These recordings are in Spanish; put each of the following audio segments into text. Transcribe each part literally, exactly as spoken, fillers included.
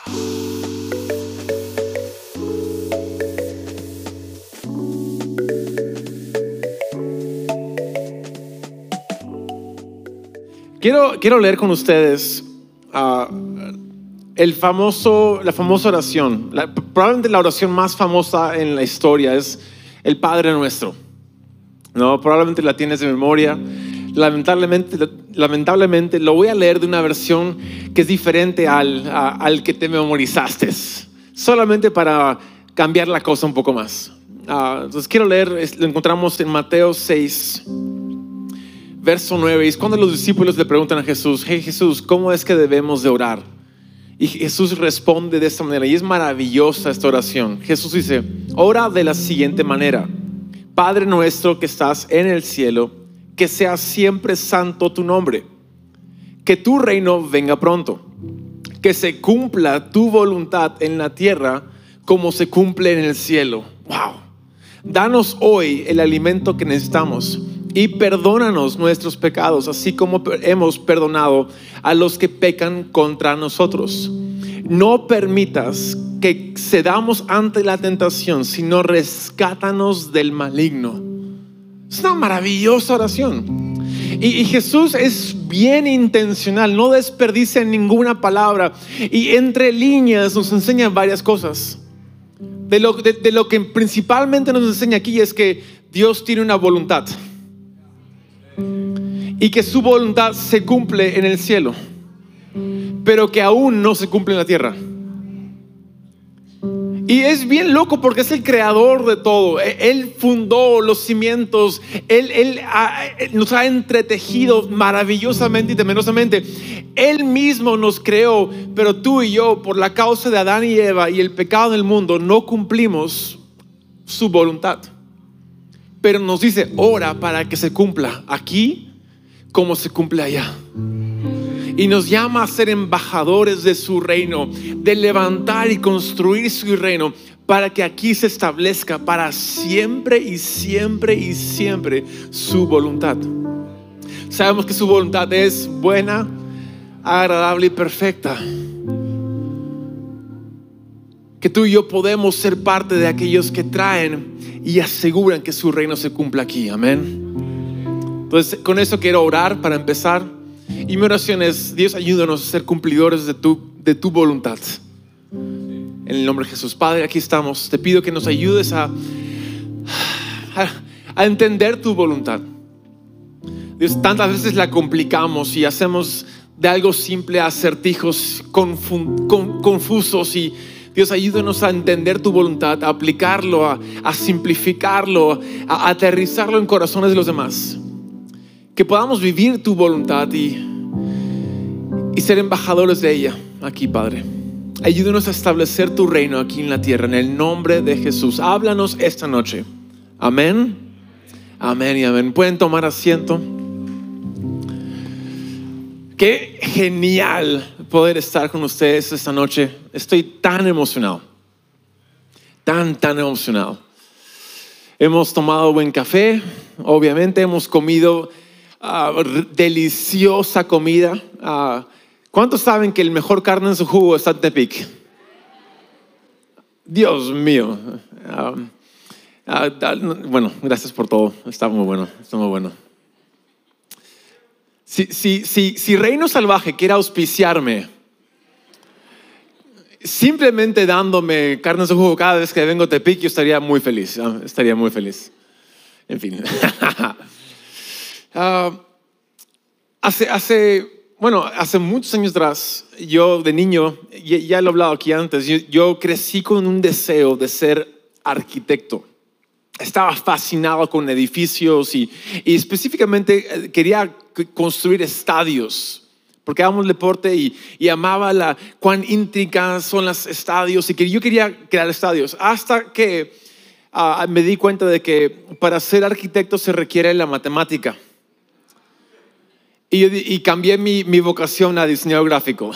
Quiero, quiero leer con ustedes uh, el famoso, la famosa oración. La, probablemente la oración más famosa en la historia es el Padre Nuestro. ¿No? Probablemente la tienes de memoria. Lamentablemente, lamentablemente lo voy a leer de una versión que es diferente al, a, al que te memorizaste. Solamente para cambiar la cosa un poco más. Uh, entonces quiero leer, lo encontramos en Mateo seis. Verso nueve, es cuando los discípulos le preguntan a Jesús: hey Jesús, ¿cómo es que debemos de orar? Y Jesús responde de esta manera, y es maravillosa esta oración. Jesús dice: ora de la siguiente manera: Padre nuestro que estás en el cielo, que sea siempre santo tu nombre, que tu reino venga pronto, que se cumpla tu voluntad en la tierra como se cumple en el cielo. Wow. Danos hoy el alimento que necesitamos. Y perdónanos nuestros pecados, así como hemos perdonado a los que pecan contra nosotros. No permitas que cedamos ante la tentación, sino rescátanos del maligno. Es una maravillosa oración. Y, y Jesús es bien intencional, no desperdicia ninguna palabra. Y entre líneas nos enseña varias cosas. De lo, de, de lo que principalmente nos enseña aquí es que Dios tiene una voluntad. Y que su voluntad se cumple en el cielo, pero que aún no se cumple en la tierra. Y es bien loco porque es el creador de todo. Él fundó los cimientos. Él, él, ha, él nos ha entretejido maravillosamente y temerosamente. Él mismo nos creó, pero tú y yo, por la causa de Adán y Eva y el pecado del mundo, no cumplimos su voluntad. Pero nos dice: ora para que se cumpla aquí como se cumple allá. Y nos llama a ser embajadores de su reino, de levantar y construir su reino, para que aquí se establezca para siempre y siempre y siempre su voluntad. Sabemos que su voluntad es buena, agradable y perfecta. Que tú y yo podemos ser parte de aquellos que traen y aseguran que su reino se cumpla aquí. Amén. Entonces, con eso quiero orar para empezar. Y mi oración es: Dios, ayúdanos a ser cumplidores de tu, de tu voluntad. En el nombre de Jesús. Padre, aquí estamos. Te pido que nos ayudes a, a, a entender tu voluntad. Dios, tantas veces la complicamos y hacemos de algo simple acertijos confun, con, confusos. Y Dios, ayúdanos a entender tu voluntad, a aplicarlo, a, a simplificarlo, a, a aterrizarlo en corazones de los demás. Que podamos vivir tu voluntad y, y ser embajadores de ella aquí, Padre. Ayúdanos a establecer tu reino aquí en la tierra, en el nombre de Jesús. Háblanos esta noche. Amén. Amén y amén. Pueden tomar asiento. Qué genial poder estar con ustedes esta noche. Estoy tan emocionado. Tan, tan emocionado. Hemos tomado buen café. Obviamente hemos comido Uh, deliciosa comida. Uh, ¿Cuántos saben que el mejor carne en su jugo está en Tepic? Dios mío. Uh, uh, bueno, gracias por todo. Está muy bueno. Está muy bueno. Si, si, si, si Reino Salvaje quiere auspiciarme, simplemente dándome carne en su jugo cada vez que vengo a Tepic, yo estaría muy feliz. Uh, estaría muy feliz. En fin. Uh, hace, hace, bueno, hace muchos años atrás, yo de niño, ya, ya lo he hablado aquí antes, yo, yo crecí con un deseo de ser arquitecto. Estaba fascinado con edificios y, y específicamente quería construir estadios, porque amo el deporte y, y amaba la, cuán íntricas son los estadios y que yo quería crear estadios. Hasta que uh, me di cuenta de que para ser arquitecto se requiere la matemática. Y, y cambié mi, mi vocación a diseñador gráfico.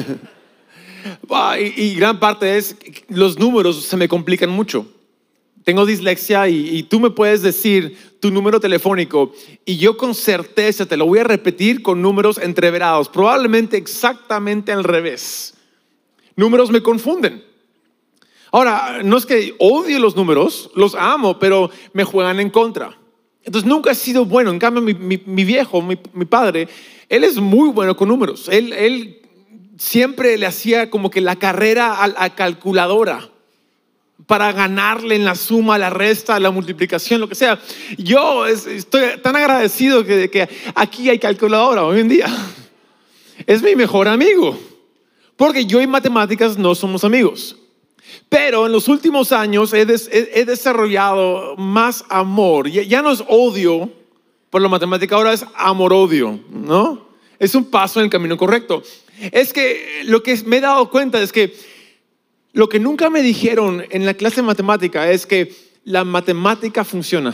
y, y gran parte es, los números se me complican mucho. Tengo dislexia y, y tú me puedes decir tu número telefónico y yo con certeza te lo voy a repetir con números entreverados, probablemente exactamente al revés. Números me confunden. Ahora, no es que odie los números, los amo, pero me juegan en contra. Entonces nunca he sido bueno. En cambio, mi, mi, mi viejo, mi, mi padre, él es muy bueno con números. Él, él siempre le hacía como que la carrera a la calculadora para ganarle en la suma, la resta, la multiplicación, lo que sea. Yo es, estoy tan agradecido que, que aquí hay calculadora hoy en día. Es mi mejor amigo, porque yo y matemáticas no somos amigos. Pero en los últimos años he, des, he, he desarrollado más amor. Ya, ya no es odio por la matemática, ahora es amor-odio, ¿no? Es un paso en el camino correcto. Es que lo que me he dado cuenta es que lo que nunca me dijeron en la clase de matemática es que la matemática funciona.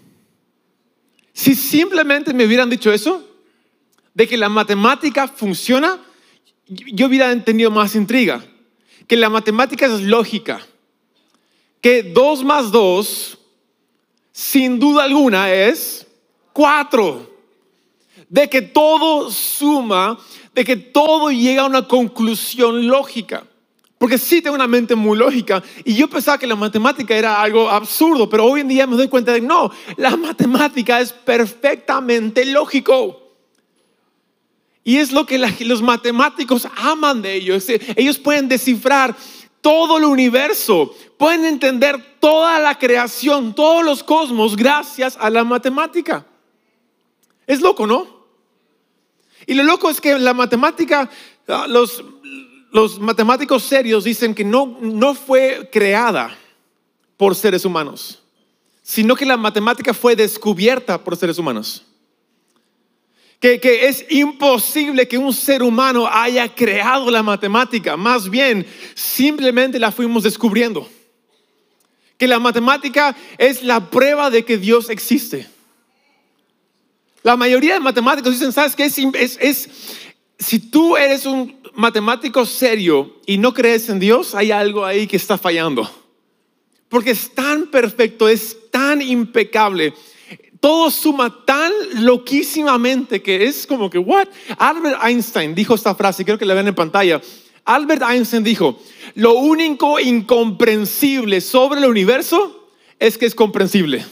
Si simplemente me hubieran dicho eso, de que la matemática funciona, yo hubiera entendido más intriga. Que la matemática es lógica, que dos más dos, sin duda alguna, es cuatro. De que todo suma, de que todo llega a una conclusión lógica. Porque sí tengo una mente muy lógica y yo pensaba que la matemática era algo absurdo, pero hoy en día me doy cuenta de que no, la matemática es perfectamente lógico. Y es lo que la, los matemáticos aman de ellos. Ellos pueden descifrar todo el universo, pueden entender toda la creación, todos los cosmos gracias a la matemática. Es loco, ¿no? Y lo loco es que la matemática, los, los matemáticos serios dicen que no, no fue creada por seres humanos, sino que la matemática fue descubierta por seres humanos. Que, que es imposible que un ser humano haya creado la matemática. Más bien, simplemente la fuimos descubriendo. Que la matemática es la prueba de que Dios existe. La mayoría de matemáticos dicen, ¿sabes qué? Es, es, es, si tú eres un matemático serio y no crees en Dios, hay algo ahí que está fallando. Porque es tan perfecto, es tan impecable. Todo suma tan loquísimamente que es como que, ¿what? Albert Einstein dijo esta frase, creo que la ven en pantalla. Albert Einstein dijo, lo único incomprensible sobre el universo es que es comprensible.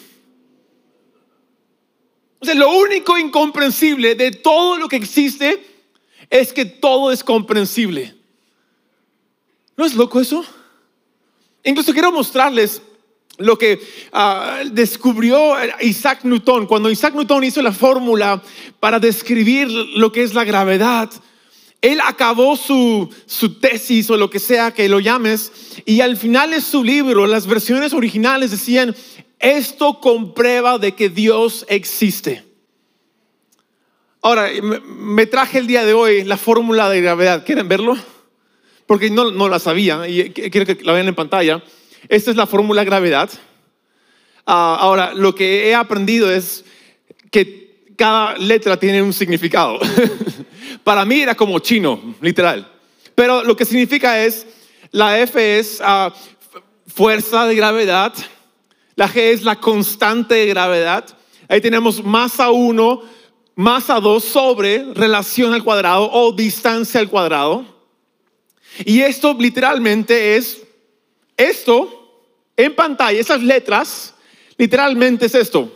O sea, lo único incomprensible de todo lo que existe es que todo es comprensible. ¿No es loco eso? Incluso quiero mostrarles lo que uh, descubrió Isaac Newton. Cuando Isaac Newton hizo la fórmula para describir lo que es la gravedad, él acabó su, su tesis o lo que sea que lo llames, y al final de su libro, las versiones originales decían, esto comprueba de que Dios existe. Ahora, me traje el día de hoy la fórmula de gravedad. ¿Quieren verlo? Porque no, no la sabía y quiero que la vean en pantalla. Esta es la fórmula de gravedad. Uh, ahora, lo que he aprendido es que cada letra tiene un significado. Para mí era como chino, literal. Pero lo que significa es, la F es uh, fuerza de gravedad. La G es la constante de gravedad. Ahí tenemos masa uno, masa dos sobre relación al cuadrado o distancia al cuadrado. Y esto literalmente es esto en pantalla, esas letras, literalmente es esto.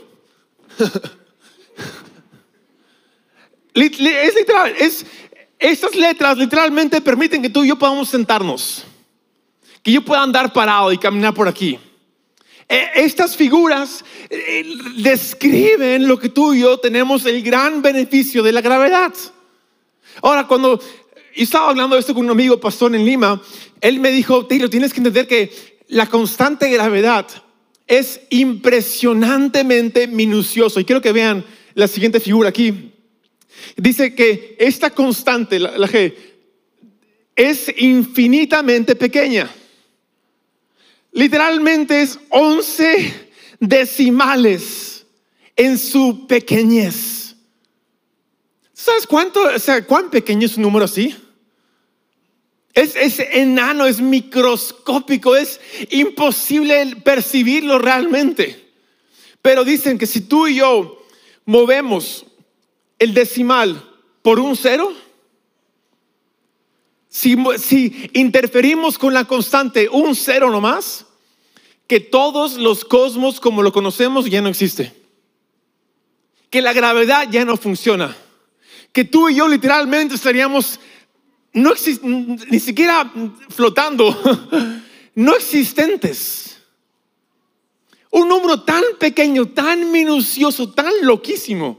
Es literal, es, estas letras literalmente permiten que tú y yo podamos sentarnos, que yo pueda andar parado y caminar por aquí. Estas figuras describen lo que tú y yo tenemos el gran beneficio de la gravedad. Ahora, cuando yo estaba hablando de esto con un amigo pastor en Lima, él me dijo, Taylor, tienes que entender que la constante de gravedad es impresionantemente minucioso. Y quiero que vean la siguiente figura aquí. Dice que esta constante, la, la G, es infinitamente pequeña. Literalmente es once decimales en su pequeñez. ¿Sabes cuánto, o sea, cuán pequeño es un número así? Es, es enano, es microscópico, es imposible percibirlo realmente. Pero dicen que si tú y yo movemos el decimal por un cero, Si, si interferimos con la constante un cero nomás, que todos los cosmos como lo conocemos ya no existe. Que la gravedad ya no funciona. Que tú y yo literalmente estaríamos no exist, ni siquiera flotando, no existentes. Un número tan pequeño, tan minucioso, tan loquísimo.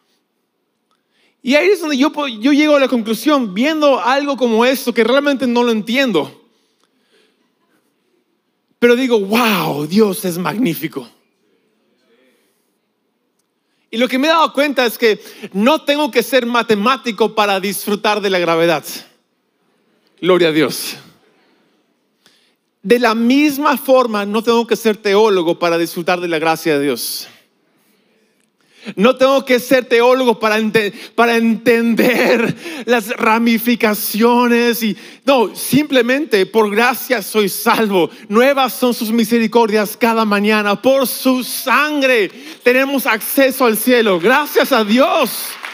Y ahí es donde yo, yo llego a la conclusión, viendo algo como esto, que realmente no lo entiendo. Pero digo, wow, Dios es magnífico. Y lo que me he dado cuenta es que no tengo que ser matemático para disfrutar de la gravedad. Gloria a Dios. De la misma forma, no tengo que ser teólogo para disfrutar de la gracia de Dios. No tengo que ser teólogo para, ente- para entender las ramificaciones. Y, no, simplemente por gracia soy salvo. Nuevas son sus misericordias cada mañana. Por su sangre tenemos acceso al cielo. Gracias a Dios.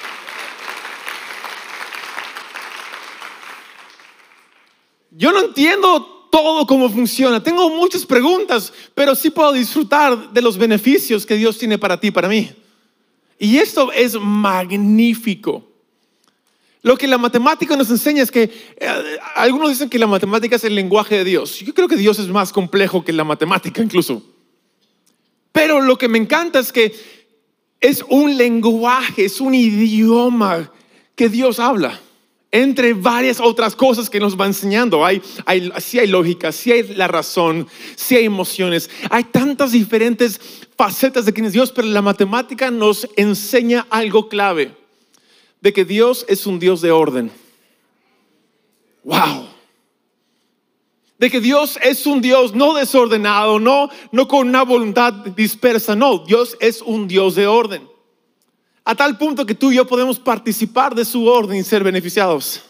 Yo no entiendo todo cómo funciona. Tengo muchas preguntas, pero sí puedo disfrutar de los beneficios que Dios tiene para ti y para mí. Y esto es magnífico. Lo que la matemática nos enseña es que eh, algunos dicen que la matemática es el lenguaje de Dios. Yo creo que Dios es más complejo que la matemática incluso. Pero lo que me encanta es que es un lenguaje, es un idioma que Dios habla. Entre varias otras cosas que nos va enseñando. Hay, hay, sí hay lógica, sí hay la razón, sí hay emociones. Hay tantas diferentes facetas de quién es Dios, pero la matemática nos enseña algo clave. De que Dios es un Dios de orden. Wow. De que Dios es un Dios no desordenado, no, no con una voluntad dispersa. No, Dios es un Dios de orden. A tal punto que tú y yo podemos participar de su orden y ser beneficiados.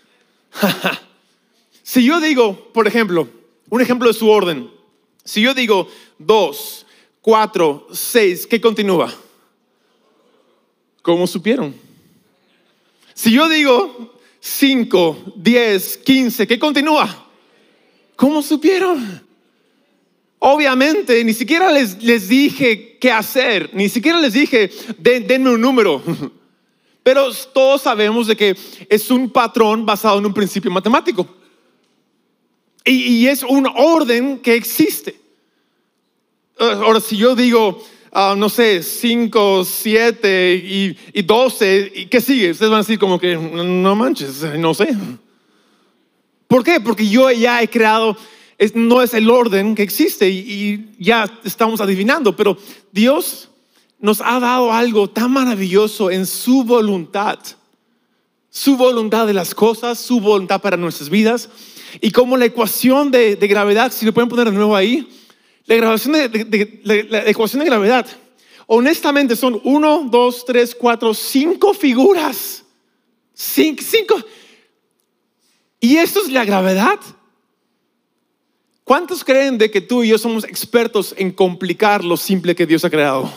Si yo digo, por ejemplo, un ejemplo de su orden. Si yo digo dos, cuatro, seis, ¿qué continúa? ¿Cómo supieron? Si yo digo cinco, diez, quince, ¿qué continúa? ¿Cómo supieron? Obviamente, ni siquiera les, les dije qué hacer, ni siquiera les dije, Den, denme un número. Pero todos sabemos de que es un patrón basado en un principio matemático. Y, y es un orden que existe. Ahora, si yo digo, uh, no sé, cinco, siete y, y doce, ¿y qué sigue? Ustedes van a decir como que, no manches, no sé. ¿Por qué? Porque yo ya he creado... Es, no es el orden que existe y, y ya estamos adivinando, pero Dios nos ha dado algo tan maravilloso en su voluntad, su voluntad de las cosas, su voluntad para nuestras vidas. Y como la ecuación de, de gravedad, si lo pueden poner de nuevo ahí, la, grabación de, de, de, de, la ecuación de gravedad, honestamente son uno, dos, tres, cuatro, cinco figuras, cinco, cinco. Y esto es la gravedad. ¿Cuántos creen de que tú y yo somos expertos en complicar lo simple que Dios ha creado?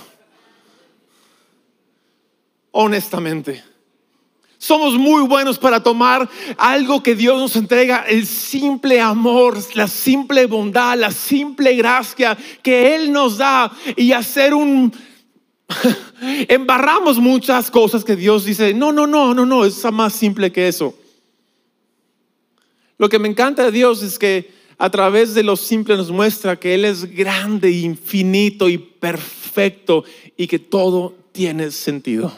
Honestamente. Somos muy buenos para tomar algo que Dios nos entrega, el simple amor, la simple bondad, la simple gracia que Él nos da y hacer un... Embarramos muchas cosas que Dios dice, no, no, no, no, no, es más simple que eso. Lo que me encanta de Dios es que a través de lo simple nos muestra que Él es grande, infinito y perfecto y que todo tiene sentido.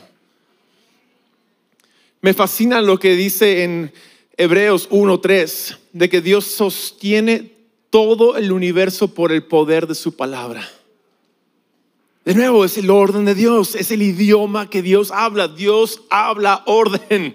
Me fascina lo que dice en Hebreos uno tres, de que Dios sostiene todo el universo por el poder de su palabra. De nuevo, es el orden de Dios, es el idioma que Dios habla. Dios habla orden.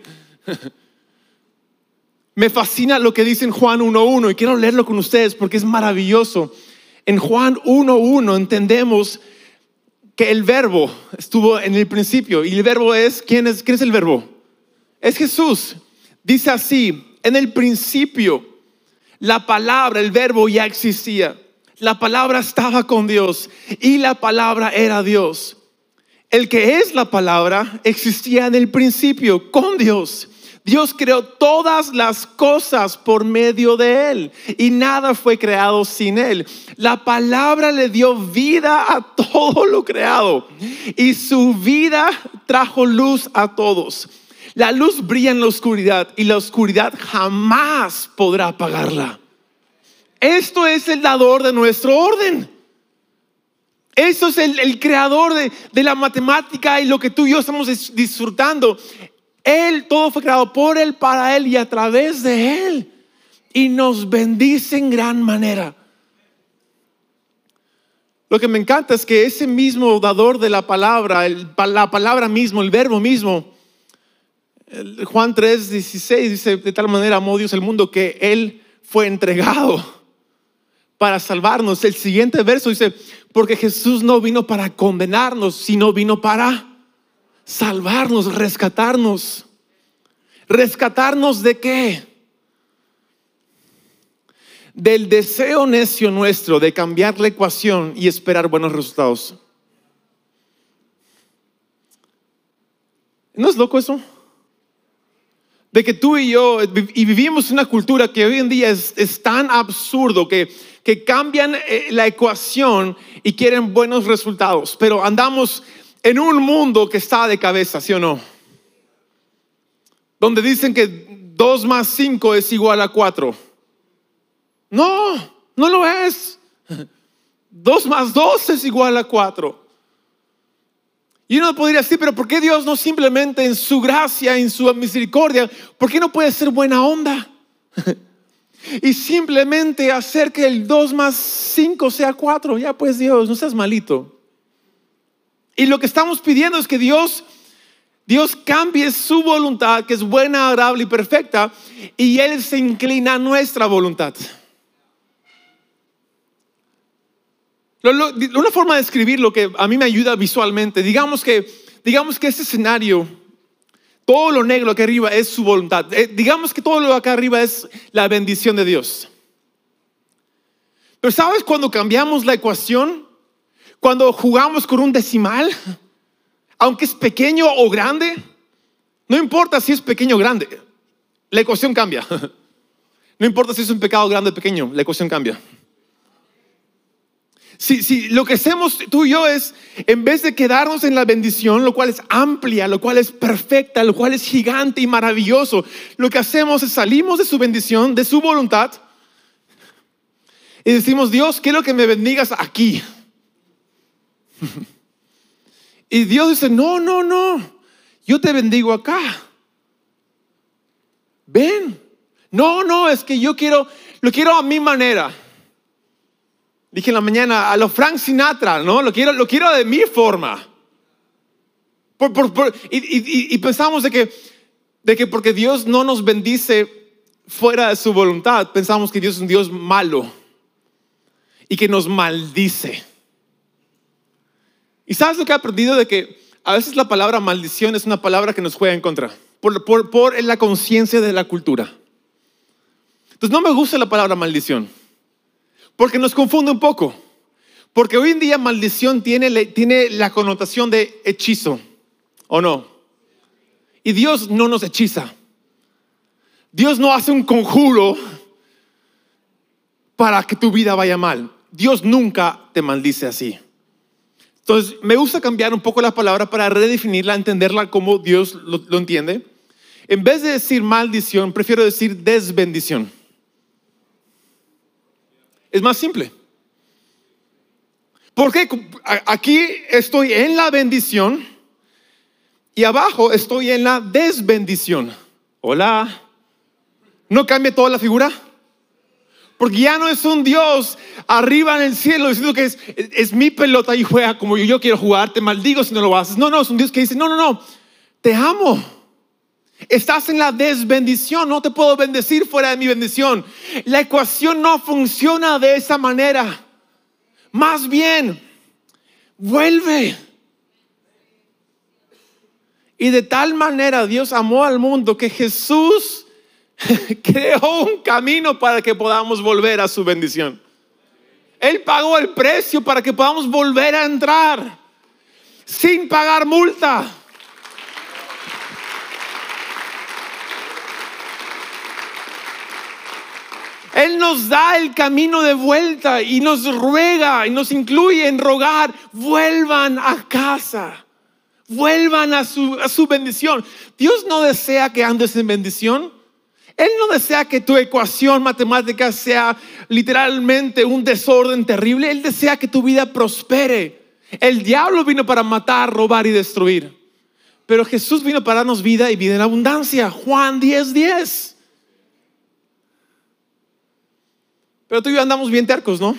Me fascina lo que dice en Juan uno uno y quiero leerlo con ustedes porque es maravilloso. En Juan uno uno entendemos que el verbo estuvo en el principio y el verbo es, ¿quién es, quién es el verbo? Es Jesús. Dice así, en el principio la palabra, el verbo ya existía. La palabra estaba con Dios y la palabra era Dios. El que es la palabra existía en el principio con Dios. Dios creó todas las cosas por medio de Él y nada fue creado sin Él. La palabra le dio vida a todo lo creado y su vida trajo luz a todos. La luz brilla en la oscuridad y la oscuridad jamás podrá apagarla. Esto es el dador de nuestro orden. Esto es el, el creador de, de la matemática y lo que tú y yo estamos disfrutando. Él, todo fue creado por Él, para Él y a través de Él. Y nos bendice en gran manera. Lo que me encanta es que ese mismo dador de la palabra, el, la palabra mismo, el verbo mismo, el Juan tres dieciséis dice: de tal manera amó Dios el mundo que Él fue entregado para salvarnos. El siguiente verso dice: porque Jesús no vino para condenarnos, sino vino para salvarnos, rescatarnos. ¿Rescatarnos de qué? Del deseo necio nuestro de cambiar la ecuación y esperar buenos resultados. ¿No es loco eso? De que tú y yo y vivimos una cultura que hoy en día es, es tan absurdo que, que cambian la ecuación y quieren buenos resultados, pero andamos en un mundo que está de cabeza, ¿sí o no? Donde dicen que dos más cinco es igual a cuatro. No, no lo es. Dos más dos es igual a cuatro. Y uno podría decir: pero ¿por qué Dios no simplemente en su gracia, en su misericordia, por qué no puede ser buena onda? Y simplemente hacer que el dos más cinco sea cuatro. Ya pues, Dios, no seas malito. Y lo que estamos pidiendo es que Dios, Dios cambie su voluntad, que es buena, agradable y perfecta, y Él se inclina a nuestra voluntad. Una forma de escribir lo que a mí me ayuda visualmente, digamos que, digamos que este escenario, todo lo negro acá arriba es su voluntad. Eh, digamos que todo lo acá arriba es la bendición de Dios. Pero ¿sabes cuando cambiamos la ecuación? Cuando jugamos con un decimal, aunque es pequeño o grande, no importa si es pequeño o grande, la ecuación cambia. No importa si es un pecado grande o pequeño, la ecuación cambia. Si, si lo que hacemos tú y yo es, en vez de quedarnos en la bendición, lo cual es amplia, lo cual es perfecta, lo cual es gigante y maravilloso, lo que hacemos es salimos de su bendición, de su voluntad, y decimos: Dios, quiero que me bendigas aquí. Y Dios dice: no, no, no, yo te bendigo acá. Ven. No, no, es que yo quiero, lo quiero a mi manera. Dije en la mañana, a lo Frank Sinatra, ¿no? Lo quiero, lo quiero de mi forma. Por, por, por, y, y, y pensamos de que, de que porque Dios no nos bendice fuera de su voluntad, pensamos que Dios es un Dios malo y que nos maldice. ¿Y sabes lo que he aprendido? De que a veces la palabra maldición es una palabra que nos juega en contra por, por, por la conciencia de la cultura. Entonces no me gusta la palabra maldición, porque nos confunde un poco. Porque hoy en día maldición tiene, tiene la connotación de hechizo, ¿o no? Y Dios no nos hechiza. Dios no hace un conjuro para que tu vida vaya mal. Dios nunca te maldice así. Entonces me gusta cambiar un poco la palabra para redefinirla, entenderla como Dios lo, lo entiende. En vez de decir maldición, prefiero decir desbendición. Es más simple. Porque aquí estoy en la bendición y abajo estoy en la desbendición. Hola. ¿No cambia toda la figura? Porque ya no es un Dios arriba en el cielo diciendo que es, es mi pelota y juega como yo, yo quiero jugar, te maldigo si no lo haces. No, no, es un Dios que dice: no, no, no, te amo. Estás en la desbendición, no te puedo bendecir fuera de mi bendición. La ecuación no funciona de esa manera. Más bien, vuelve. Y de tal manera Dios amó al mundo que Jesús creó un camino para que podamos volver a su bendición. Él pagó el precio para que podamos volver a entrar sin pagar multa. Él nos da el camino de vuelta y nos ruega y nos incluye en rogar: vuelvan a casa, vuelvan a su, a su bendición. Dios no desea que andes en bendición. Él no desea que tu ecuación matemática sea literalmente un desorden terrible. Él desea que tu vida prospere. El diablo vino para matar, robar y destruir, pero Jesús vino para darnos vida y vida en abundancia. Juan diez diez. Pero tú y yo andamos bien tercos, ¿no?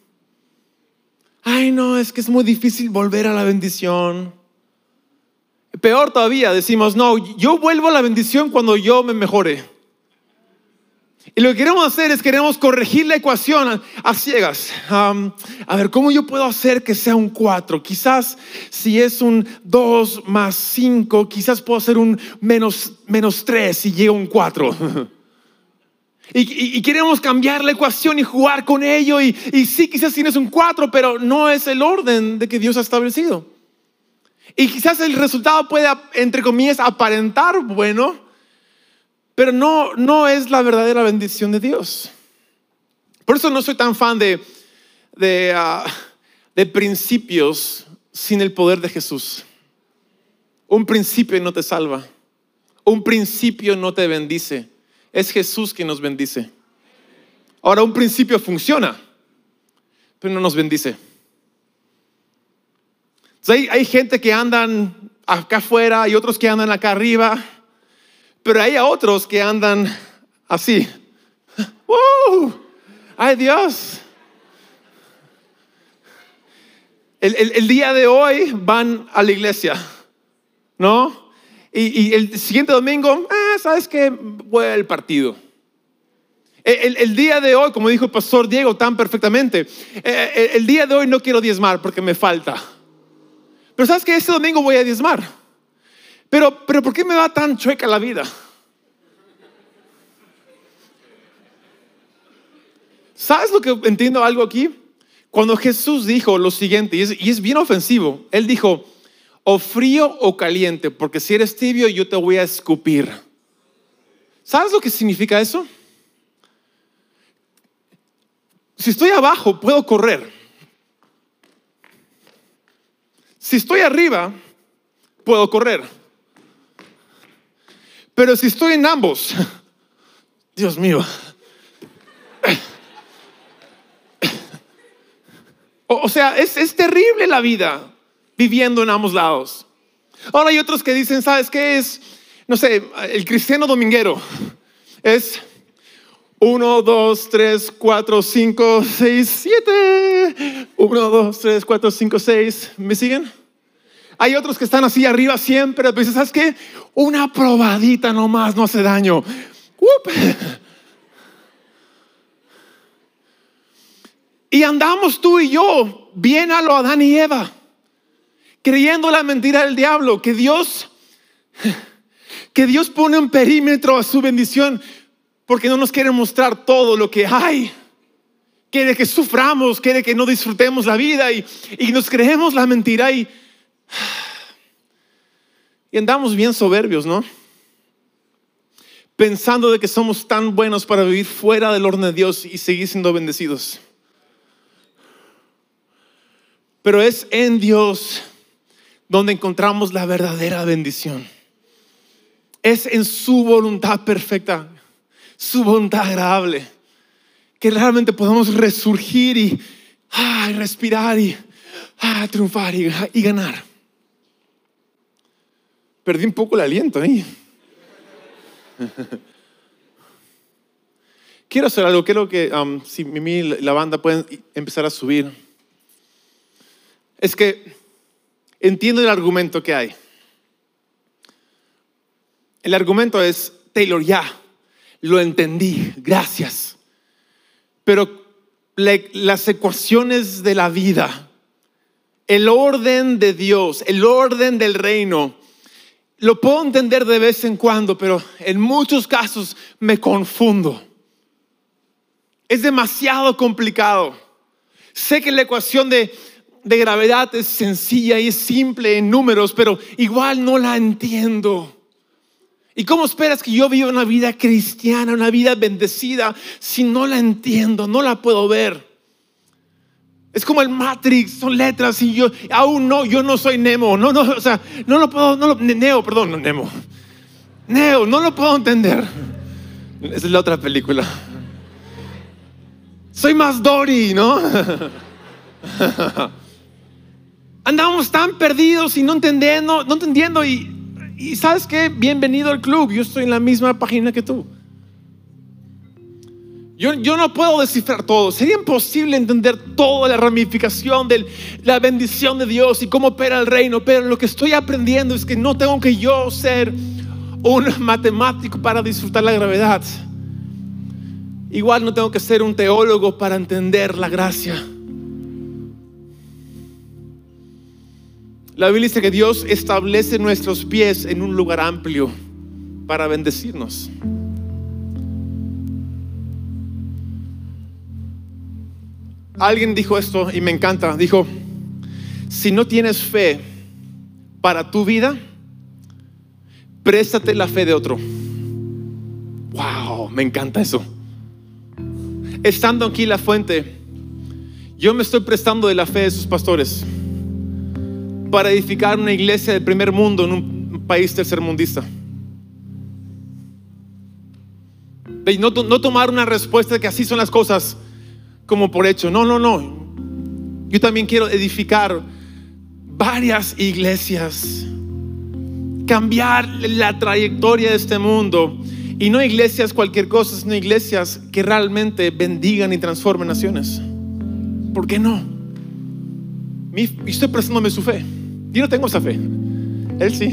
Ay, no, es que es muy difícil volver a la bendición. Peor todavía, decimos: no, yo vuelvo a la bendición cuando yo me mejore. Y lo que queremos hacer es queremos corregir la ecuación a, a ciegas. Um, a ver, ¿cómo yo puedo hacer que sea un cuatro? Quizás si es un dos más cinco, quizás puedo hacer un menos, menos tres y llega un cuatro. Y, y, y queremos cambiar la ecuación y jugar con ello. Y, y sí, quizás tienes un cuatro, pero no es el orden de que Dios ha establecido. Y quizás el resultado pueda, entre comillas, aparentar bueno, pero no, no es la verdadera bendición de Dios. Por eso no soy tan fan de, de, uh, de principios sin el poder de Jesús. Un principio no te salva. Un principio no te bendice. Es Jesús quien nos bendice. Ahora, un principio funciona, pero no nos bendice. Entonces, hay, hay gente que andan acá afuera y otros que andan acá arriba. Pero hay otros que andan así. ¡Uh! ¡Ay, Dios! El, el, el día de hoy van a la iglesia, ¿no? Y, y el siguiente domingo, ah, ¿sabes qué? Voy al partido. El, el, el día de hoy, como dijo el pastor Diego tan perfectamente, el, el día de hoy no quiero diezmar porque me falta. Pero ¿sabes qué? Este domingo voy a diezmar. Pero, pero ¿por qué me va tan chueca la vida? ¿Sabes lo que entiendo algo aquí? Cuando Jesús dijo lo siguiente, y es, y es bien ofensivo. Él dijo: o frío o caliente, porque si eres tibio yo te voy a escupir. ¿Sabes lo que significa eso? Si estoy abajo puedo correr. Si estoy arriba puedo correr. Pero si estoy en ambos, Dios mío. O, o sea, es, es terrible la vida viviendo en ambos lados. Ahora hay otros que dicen: ¿sabes qué es? No sé, el cristiano dominguero es uno, dos, tres, cuatro, cinco, seis, siete. Uno, dos, tres, cuatro, cinco, seis. ¿Me siguen? Hay otros que están así arriba siempre, pero dicen: ¿sabes qué? Una probadita nomás no hace daño. ¡Up! Y andamos tú y yo bien a lo Adán y Eva, creyendo la mentira del diablo, que Dios, que Dios pone un perímetro a su bendición porque no nos quiere mostrar todo lo que hay. Quiere que suframos, quiere que no disfrutemos la vida y, y nos creemos la mentira y Y andamos bien soberbios, ¿no? Pensando de que somos tan buenos para vivir fuera del orden de Dios y seguir siendo bendecidos. Pero es en Dios donde encontramos la verdadera bendición. Es en su voluntad perfecta, su voluntad agradable, que realmente podemos resurgir y ah, respirar y ah, triunfar y, y ganar. Perdí un poco el aliento ahí. Quiero hacer algo. Quiero que um, si Mimi y la banda pueden empezar a subir. Es que entiendo el argumento que hay. El argumento es: Taylor, ya lo entendí, gracias. Pero la, las ecuaciones de la vida, el orden de Dios, el orden del reino, lo puedo entender de vez en cuando, pero en muchos casos me confundo. Es demasiado complicado. Sé que la ecuación de, de gravedad es sencilla y es simple en números, pero igual no la entiendo. ¿Y cómo esperas que yo viva una vida cristiana, una vida bendecida, si no la entiendo, no la puedo ver? Es como el Matrix, son letras y yo aún no, yo no soy Nemo, no, no, o sea, no lo puedo, no lo, Neo, perdón, no, Nemo, Neo, no lo puedo entender. Esa es la otra película. Soy más Dory, ¿no? Andamos tan perdidos y no entendiendo, no entendiendo y, y ¿sabes qué? Bienvenido al club, yo estoy en la misma página que tú. Yo, yo no puedo descifrar todo. Sería imposible entender toda la ramificación de la bendición de Dios y cómo opera el reino. Pero lo que estoy aprendiendo es que no tengo que yo ser un matemático para disfrutar la gravedad. Igual no tengo que ser un teólogo para entender la gracia. La Biblia dice que Dios establece nuestros pies en un lugar amplio para bendecirnos. Alguien dijo esto y me encanta. Dijo: si no tienes fe para tu vida, préstate la fe de otro. Wow, me encanta eso. Estando aquí en La Fuente, yo me estoy prestando de la fe de sus pastores para edificar una iglesia del primer mundo en un país tercermundista. De no, no tomar una respuesta de que así son las cosas como por hecho. No, no, no. Yo también quiero edificar varias iglesias, cambiar la trayectoria de este mundo. Y no iglesias cualquier cosa, sino iglesias que realmente bendigan y transformen naciones. ¿Por qué no? Mi, estoy prestándome su fe. Yo no tengo esa fe, él sí.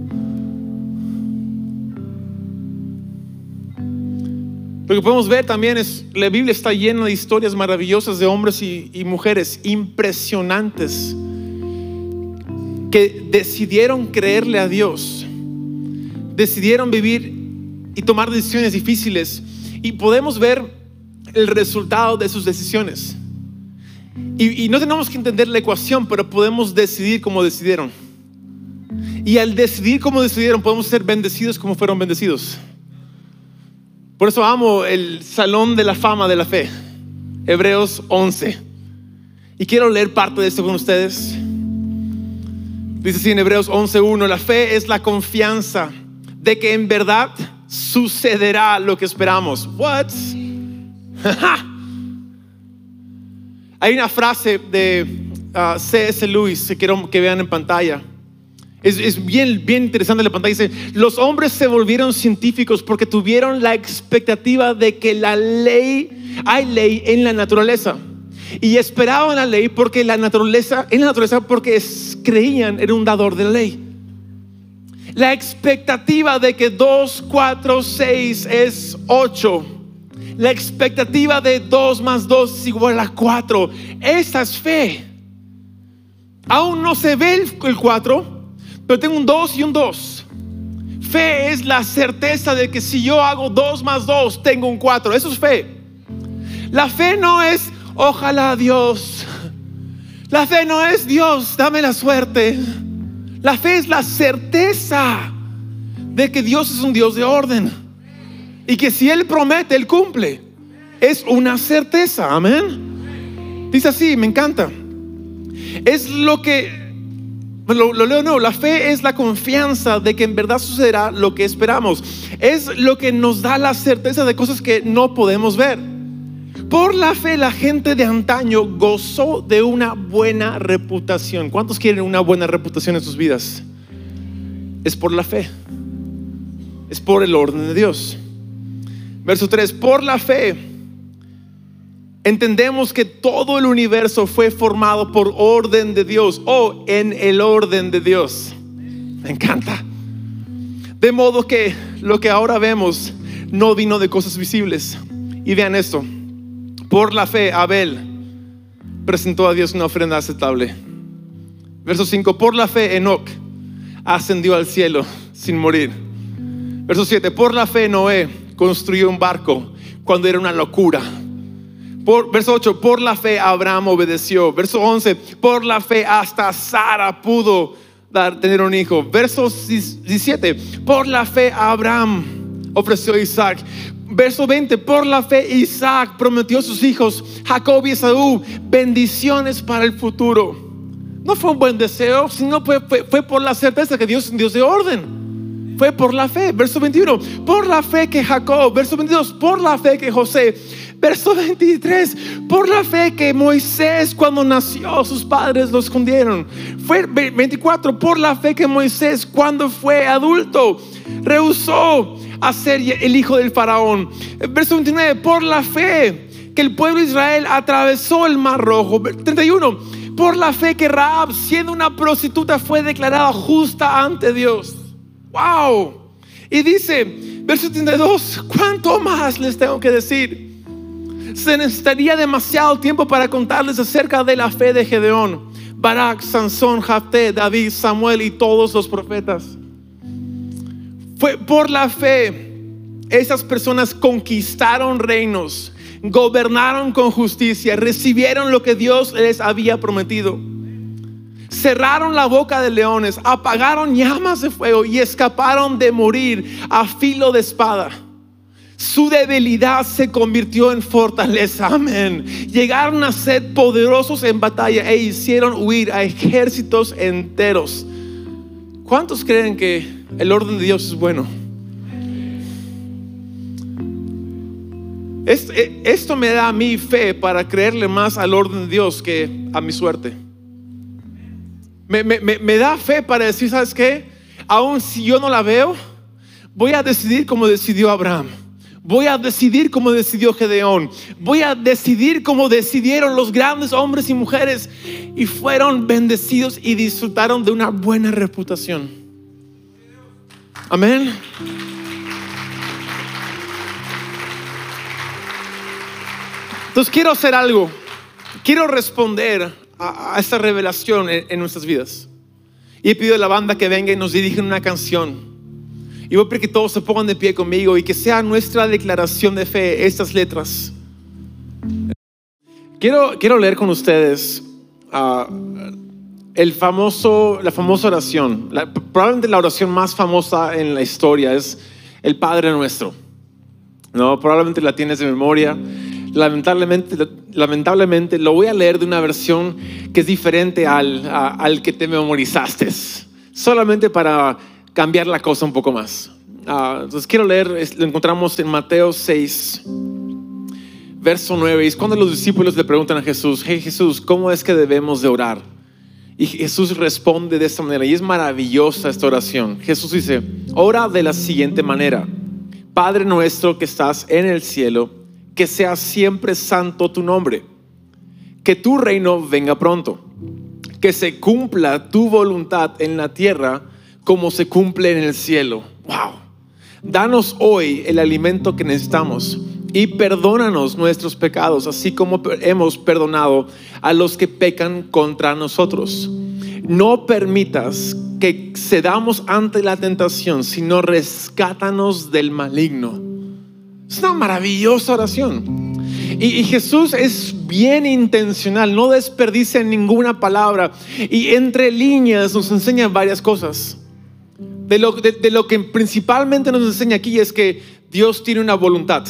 Lo que podemos ver también es, la Biblia está llena de historias maravillosas de hombres y, y mujeres impresionantes que decidieron creerle a Dios, decidieron vivir y tomar decisiones difíciles, y podemos ver el resultado de sus decisiones. Y, y no tenemos que entender la ecuación, pero podemos decidir como decidieron. Y al decidir como decidieron, podemos ser bendecidos como fueron bendecidos. Por eso amo el Salón de la Fama de la Fe, Hebreos once. Y quiero leer parte de esto con ustedes. Dice así en Hebreos once uno: la fe es la confianza de que en verdad sucederá lo que esperamos. What? Hay una frase de uh, C S Lewis que quiero que vean en pantalla. Es, es bien, bien interesante la pantalla. Dice: los hombres se volvieron científicos porque tuvieron la expectativa de que la ley, hay ley en la naturaleza, y esperaban la ley porque la naturaleza, en la naturaleza, porque es, creían era un dador de la ley. La expectativa de que dos, cuatro, seis es ocho. La expectativa de dos más dos es igual a cuatro. Esa es fe. Aún no se ve el cuatro, pero tengo un dos y un dos. Fe es la certeza de que si yo hago dos más dos, tengo un cuatro. Eso es fe. La fe no es ojalá Dios. La fe no es Dios, dame la suerte. La fe es la certeza de que Dios es un Dios de orden y que si Él promete, Él cumple. Es una certeza, amén. Dice así, me encanta. Es lo que lo, lo leo no, la fe es la confianza de que en verdad sucederá lo que esperamos. Es lo que nos da la certeza de cosas que no podemos ver. Por la fe, la gente de antaño gozó de una buena reputación. ¿Cuántos quieren una buena reputación en sus vidas? Es por la fe. Es por el orden de Dios. Verso tres: por la fe entendemos que todo el universo fue formado por orden de Dios, o en el orden de Dios. Me encanta. De modo que lo que ahora vemos no vino de cosas visibles. Y vean esto: por la fe Abel presentó a Dios una ofrenda aceptable. Verso cinco: por la fe Enoc ascendió al cielo sin morir. Verso siete: por la fe Noé construyó un barco cuando era una locura. Por, verso ocho: por la fe Abraham obedeció. Verso once: por la fe hasta Sara pudo dar, tener un hijo. Verso diecisiete, por la fe Abraham ofreció a Isaac. Verso veinte, por la fe Isaac prometió a sus hijos Jacob y Esaú bendiciones para el futuro. No fue un buen deseo, sino fue, fue, fue por la certeza que Dios es un Dios de orden. Fue por la fe. Verso veintiuno, por la fe que Jacob. Verso veintidós, por la fe que José. Verso veintitrés, por la fe que Moisés cuando nació sus padres lo escondieron. Fue veinticuatro, por la fe que Moisés cuando fue adulto rehusó a ser el hijo del faraón. Verso veintinueve, por la fe que el pueblo de Israel atravesó el mar rojo. treinta y uno, por la fe que Rahab siendo una prostituta fue declarada justa ante Dios. Wow. Y dice, verso treinta y dos, ¿cuánto más les tengo que decir? Se necesitaría demasiado tiempo para contarles acerca de la fe de Gedeón, Barak, Sansón, Jafté, David, Samuel y todos los profetas. Fue por la fe esas personas conquistaron reinos, gobernaron con justicia, recibieron lo que Dios les había prometido, cerraron la boca de leones, apagaron llamas de fuego y escaparon de morir a filo de espada. Su debilidad se convirtió en fortaleza. Amén. Llegaron a ser poderosos en batalla e hicieron huir a ejércitos enteros. ¿Cuántos creen que el orden de Dios es bueno? Esto me da a mí fe para creerle más al orden de Dios que a mi suerte. Me, me, me da fe para decir, ¿sabes qué? Aun si yo no la veo, voy a decidir como decidió Abraham. Voy a decidir como decidió Gedeón. Voy a decidir como decidieron los grandes hombres y mujeres y fueron bendecidos y disfrutaron de una buena reputación. Amén. Entonces quiero hacer algo. Quiero responder a, a esta revelación en, en nuestras vidas. Y he pedido a la banda que venga y nos dirijan una canción. Y voy a pedir que todos se pongan de pie conmigo y que sea nuestra declaración de fe estas letras. Quiero, quiero leer con ustedes uh, el famoso, la famosa oración. La, probablemente la oración más famosa en la historia es el Padre Nuestro. No, probablemente la tienes de memoria. Lamentablemente, lamentablemente lo voy a leer de una versión que es diferente al, a, al que te memorizaste. Solamente para cambiar la cosa un poco más. Uh, entonces quiero leer, lo encontramos en Mateo seis, verso nueve. Y es cuando los discípulos le preguntan a Jesús: hey Jesús, ¿cómo es que debemos de orar? Y Jesús responde de esta manera, y es maravillosa esta oración. Jesús dice: ora de la siguiente manera: Padre nuestro que estás en el cielo, que sea siempre santo tu nombre, que tu reino venga pronto, que se cumpla tu voluntad en la tierra como se cumple en el cielo. Wow. Danos hoy el alimento que necesitamos y perdónanos nuestros pecados, así como hemos perdonado a los que pecan contra nosotros. No permitas que cedamos ante la tentación, sino rescátanos del maligno. Es una maravillosa oración. Y, y Jesús es bien intencional, no desperdicia ninguna palabra, y entre líneas nos enseña varias cosas. De lo, de, de lo que principalmente nos enseña aquí es que Dios tiene una voluntad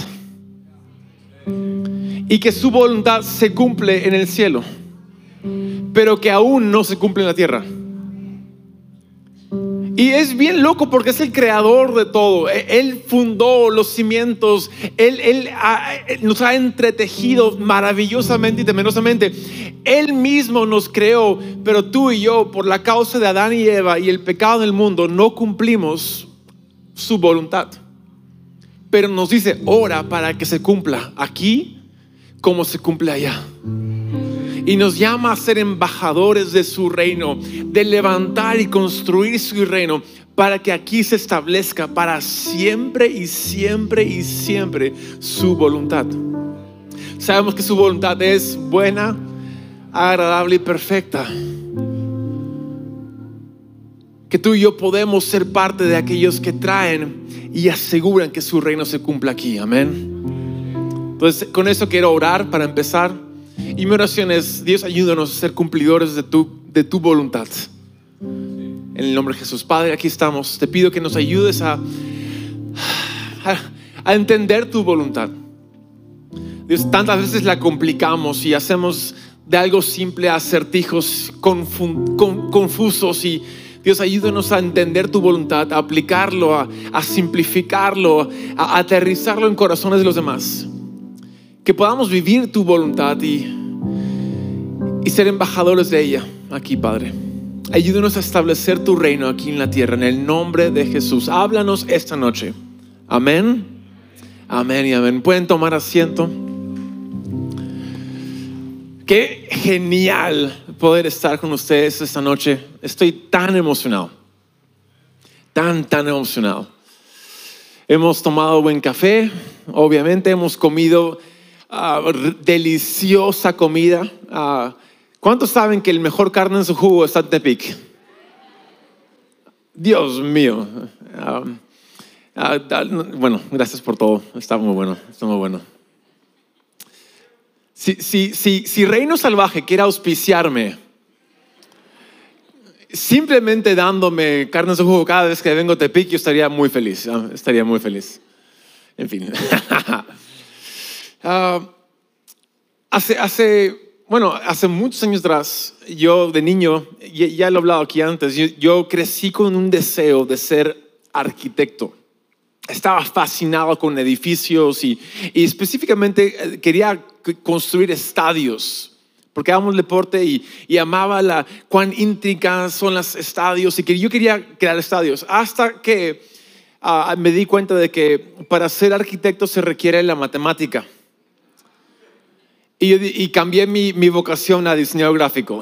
y que su voluntad se cumple en el cielo, pero que aún no se cumple en la tierra. Y es bien loco porque es el creador de todo. Él fundó los cimientos. Él, él, ha, él nos ha entretejido maravillosamente y temerosamente. Él mismo nos creó, pero tú y yo, por la causa de Adán y Eva y el pecado del mundo, no cumplimos su voluntad. Pero nos dice: ora para que se cumpla aquí como se cumple allá. Y nos llama a ser embajadores de su reino, de levantar y construir su reino, para que aquí se establezca para siempre y siempre y siempre su voluntad. Sabemos que su voluntad es buena, agradable y perfecta. Que tú y yo podemos ser parte de aquellos que traen y aseguran que su reino se cumpla aquí. Amén. Entonces, con eso quiero orar para empezar. Y mi oración es: Dios, ayúdanos a ser cumplidores de tu, de tu voluntad. En el nombre de Jesús. Padre, aquí estamos. Te pido que nos ayudes a, a, a entender tu voluntad. Dios, tantas veces la complicamos y hacemos de algo simple acertijos confun, con, confusos. Y Dios, ayúdanos a entender tu voluntad, a aplicarlo, a, a simplificarlo, a, a aterrizarlo en corazones de los demás. Que podamos vivir tu voluntad y, y ser embajadores de ella aquí, Padre. Ayúdanos a establecer tu reino aquí en la tierra, en el nombre de Jesús. Háblanos esta noche. Amén. Amén y amén. Pueden tomar asiento. Qué genial poder estar con ustedes esta noche. Estoy tan emocionado. Tan, tan emocionado. Hemos tomado buen café. Obviamente hemos comido uh, deliciosa comida. Uh, ¿Cuántos saben que el mejor carne en su jugo está en Tepic? Dios mío. Uh, uh, bueno, gracias por todo. Está muy bueno. Está muy bueno. Si, si, si, si Reino Salvaje quiere auspiciarme, simplemente dándome carne en su jugo cada vez que vengo a Tepic, yo estaría muy feliz. ¿eh? Estaría muy feliz. En fin. uh, hace, hace, bueno, hace muchos años atrás, yo de niño, ya, ya lo he hablado aquí antes, yo, yo crecí con un deseo de ser arquitecto. Estaba fascinado con edificios y, y específicamente quería construir estadios, porque amo el deporte y, y amaba la, cuán íntricas son los estadios y que yo quería crear estadios. Hasta que uh, me di cuenta de que para ser arquitecto se requiere la matemática. Y, y cambié mi, mi vocación a diseñador gráfico.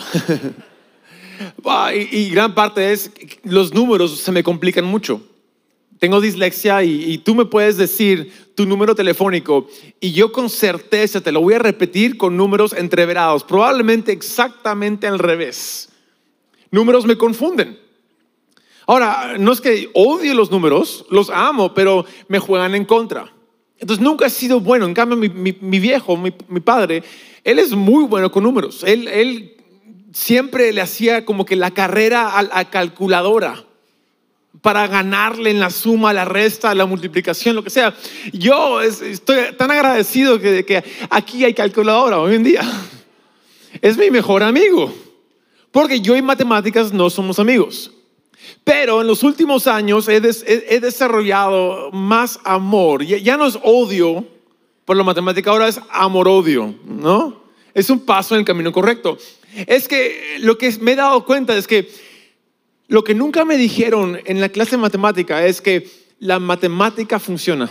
y, y gran parte es, los números se me complican mucho. Tengo dislexia y, y tú me puedes decir tu número telefónico y yo con certeza te lo voy a repetir con números entreverados, probablemente exactamente al revés. Números me confunden. Ahora, no es que odie los números, los amo, pero me juegan en contra. Entonces nunca he sido bueno. En cambio, mi, mi, mi viejo, mi, mi padre, él es muy bueno con números. Él, él siempre le hacía como que la carrera a la calculadora para ganarle en la suma, la resta, la multiplicación, lo que sea. Yo estoy tan agradecido que, que aquí hay calculadora hoy en día. Es mi mejor amigo, porque yo y matemáticas no somos amigos. Pero en los últimos años he, des, he, he desarrollado más amor. Ya, ya no es odio por la matemática, ahora es amor-odio, ¿no? Es un paso en el camino correcto. Es que lo que me he dado cuenta es que lo que nunca me dijeron en la clase de matemática es que la matemática funciona.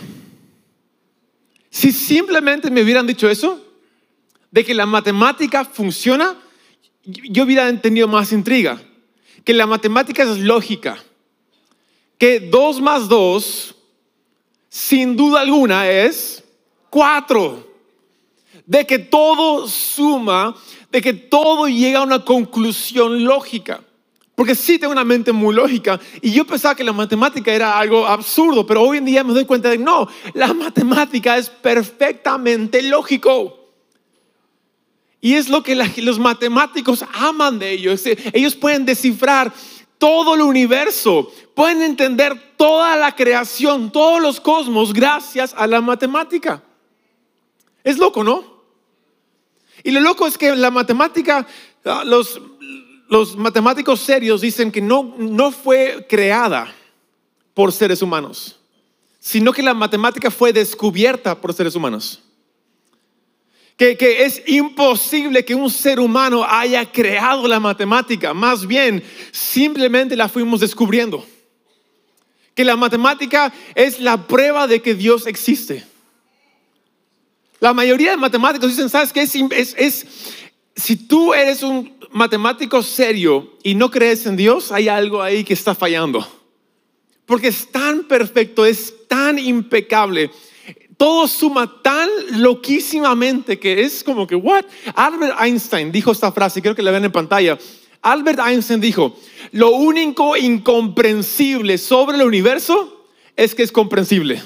Si simplemente me hubieran dicho eso, de que la matemática funciona, yo hubiera entendido más intriga. Que la matemática es lógica. Que dos más dos, sin duda alguna, es cuatro. De que todo suma, de que todo llega a una conclusión lógica. Porque sí tengo una mente muy lógica y yo pensaba que la matemática era algo absurdo, pero hoy en día me doy cuenta de que no, la matemática es perfectamente lógico. Y es lo que la, los matemáticos aman de ellos. Ellos pueden descifrar todo el universo, pueden entender toda la creación, todos los cosmos gracias a la matemática. Es loco, ¿no? Y lo loco es que la matemática, los... Los matemáticos serios dicen que no, no fue creada por seres humanos, sino que la matemática fue descubierta por seres humanos. Que, que es imposible que un ser humano haya creado la matemática, más bien simplemente la fuimos descubriendo. Que la matemática es la prueba de que Dios existe. La mayoría de matemáticos dicen, ¿sabes qué? Es, es, es, si tú eres un matemático serio y no crees en Dios, hay algo ahí que está fallando. Porque es tan perfecto, es tan impecable, todo suma tan loquísimamente que es como que, ¿what? Albert Einstein dijo esta frase, creo que la ven en pantalla. Albert Einstein dijo, lo único incomprensible sobre el universo es que es comprensible.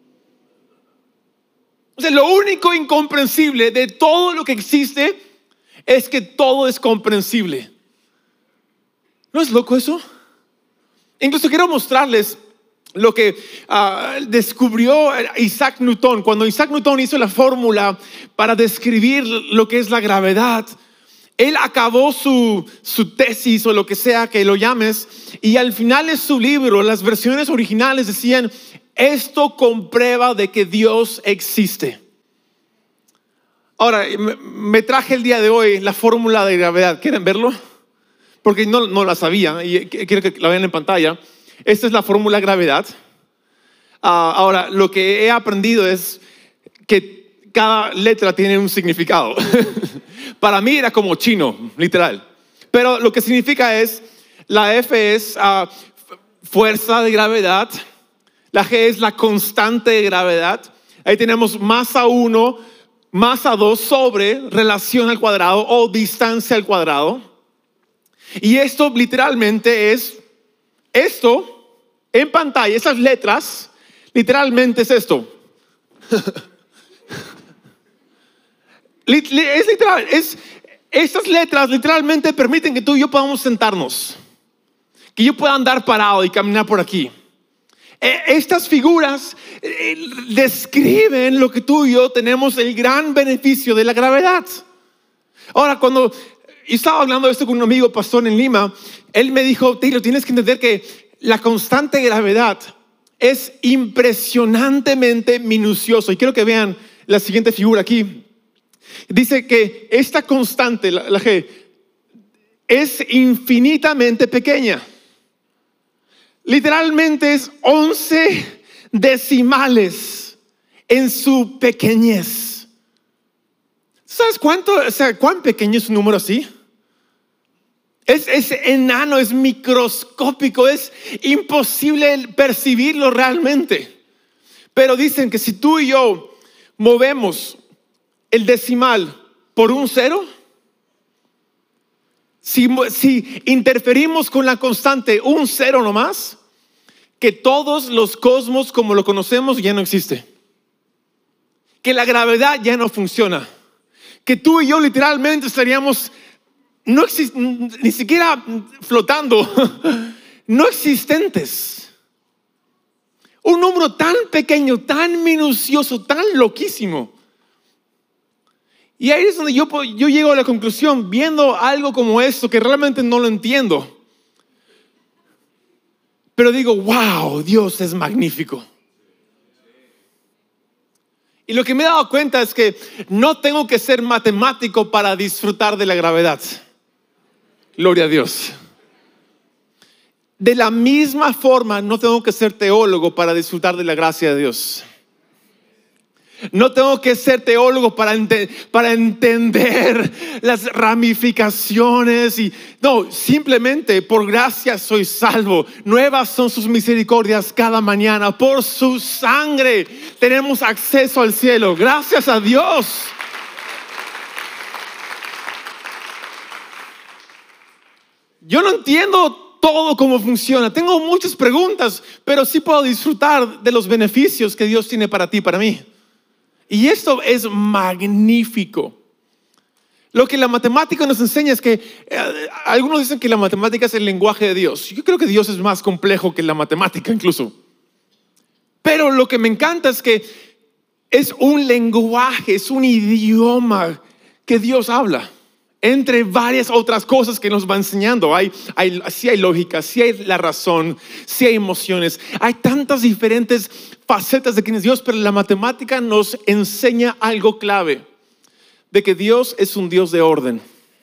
O sea, lo único incomprensible de todo lo que existe es que todo es comprensible. ¿No es loco eso? Incluso quiero mostrarles lo que uh, descubrió Isaac Newton. Cuando Isaac Newton hizo la fórmula para describir lo que es la gravedad, él acabó su, su tesis o lo que sea que lo llames, y al final de su libro, las versiones originales decían: esto comprueba de que Dios existe. Ahora, me traje el día de hoy la fórmula de gravedad. ¿Quieren verlo? Porque no, no la sabía y quiero que la vean en pantalla. Esta es la fórmula de gravedad. Uh, ahora, lo que he aprendido es que cada letra tiene un significado. Para mí era como chino, literal. Pero lo que significa es, la F es uh, fuerza de gravedad. La G es la constante de gravedad. Ahí tenemos masa uno, masa dos sobre relación al cuadrado o distancia al cuadrado. Y esto literalmente es esto en pantalla. Esas letras literalmente es esto. Es literal, es, estas letras literalmente permiten que tú y yo podamos sentarnos, que yo pueda andar parado y caminar por aquí. Estas figuras describen lo que tú y yo tenemos, el gran beneficio de la gravedad. Ahora, cuando yo estaba hablando de esto con un amigo pastor en Lima, él me dijo: Taylor, tienes que entender que la constante de gravedad es impresionantemente minucioso. Y quiero que vean la siguiente figura aquí. Dice que esta constante, la, la G, es infinitamente pequeña. Literalmente es once decimales en su pequeñez. ¿Sabes cuánto, o sea, cuán pequeño es un número así? Es, es enano, es microscópico, es imposible percibirlo realmente. Pero dicen que si tú y yo movemos el decimal por un cero, si, si interferimos con la constante un cero nomás, que todos los cosmos como lo conocemos ya no existe, que la gravedad ya no funciona, que tú y yo literalmente estaríamos no exist, ni siquiera flotando, no existentes. Un número tan pequeño, tan minucioso, tan loquísimo. Y ahí es donde yo, yo llego a la conclusión, viendo algo como esto, que realmente no lo entiendo. Pero digo: wow, Dios es magnífico. Y lo que me he dado cuenta es que no tengo que ser matemático para disfrutar de la gravedad. Gloria a Dios. De la misma forma, no tengo que ser teólogo para disfrutar de la gracia de Dios. No tengo que ser teólogo para, ente- para entender las ramificaciones y no, simplemente por gracia soy salvo. Nuevas son sus misericordias cada mañana. Por su sangre tenemos acceso al cielo. Gracias a Dios. Yo no entiendo todo cómo funciona. Tengo muchas preguntas, pero sí puedo disfrutar de los beneficios que Dios tiene para ti y para mí. Y esto es magnífico. Lo que la matemática nos enseña es que eh, algunos dicen que la matemática es el lenguaje de Dios. Yo creo que Dios es más complejo que la matemática incluso. Pero lo que me encanta es que es un lenguaje, es un idioma que Dios habla. Entre varias otras cosas que nos va enseñando. Hay, hay, sí hay lógica, sí hay la razón, sí hay emociones. Hay tantas diferentes facetas de quién es Dios, pero la matemática nos enseña algo clave: de que Dios es un Dios de orden.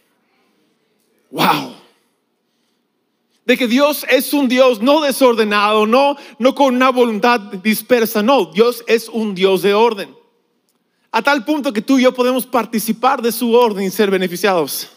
Wow. De que Dios es un Dios no desordenado, no, no con una voluntad dispersa. No, Dios es un Dios de orden. A tal punto que tú y yo podemos participar de su orden y ser beneficiados.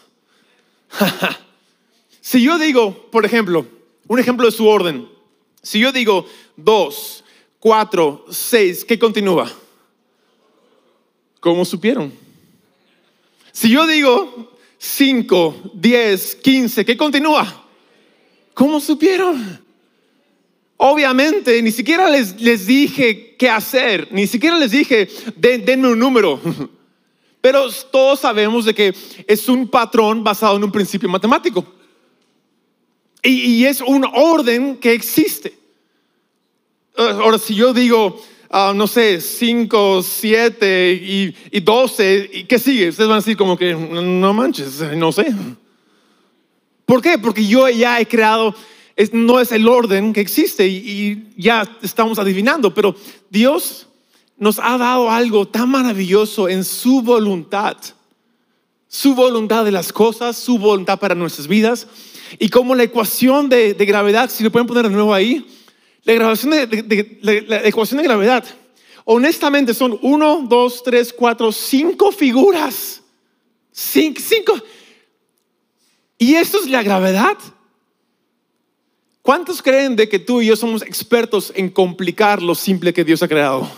Si yo digo, por ejemplo, un ejemplo de su orden. Si yo digo dos, cuatro, seis, ¿qué continúa? ¿Cómo supieron? Si yo digo cinco, diez, quince, ¿qué continúa? ¿Cómo supieron? Obviamente, ni siquiera les, les dije qué hacer, ni siquiera les dije, Den, denme un número. Pero todos sabemos de que es un patrón basado en un principio matemático. Y, y es un orden que existe. Ahora, si yo digo, uh, no sé, cinco, siete y, y doce, ¿y qué sigue? Ustedes van a decir como que, no manches, no sé. ¿Por qué? Porque yo ya he creado, es, no es el orden que existe y, y ya estamos adivinando, pero Dios nos ha dado algo tan maravilloso en su voluntad. Su voluntad de las cosas, su voluntad para nuestras vidas. Y como la ecuación de, de gravedad, si lo pueden poner de nuevo ahí, la, grabación de, de, de, de, la ecuación de gravedad, honestamente son uno, dos, tres, cuatro, cinco figuras. Cinco, cinco. ¿Y esto es la gravedad? ¿Cuántos creen de que tú y yo somos expertos en complicar lo simple que Dios ha creado?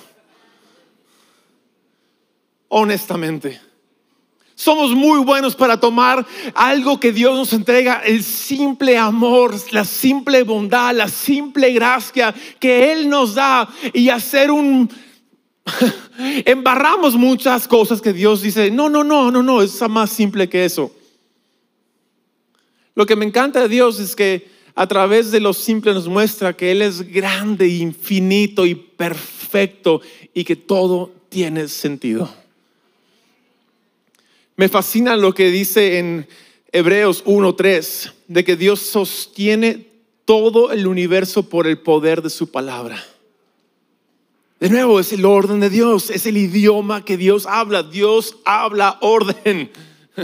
Honestamente. Somos muy buenos para tomar algo que Dios nos entrega, el simple amor, la simple bondad, la simple gracia que Él nos da y hacer un... Embarramos muchas cosas que Dios dice, no, no, no, no, no, es más simple que eso. Lo que me encanta de Dios es que a través de lo simple nos muestra que Él es grande, infinito y perfecto y que todo tiene sentido. Me fascina lo que dice en Hebreos uno tres, de que Dios sostiene todo el universo por el poder de su palabra. De nuevo, es el orden de Dios, es el idioma que Dios habla. Dios habla orden.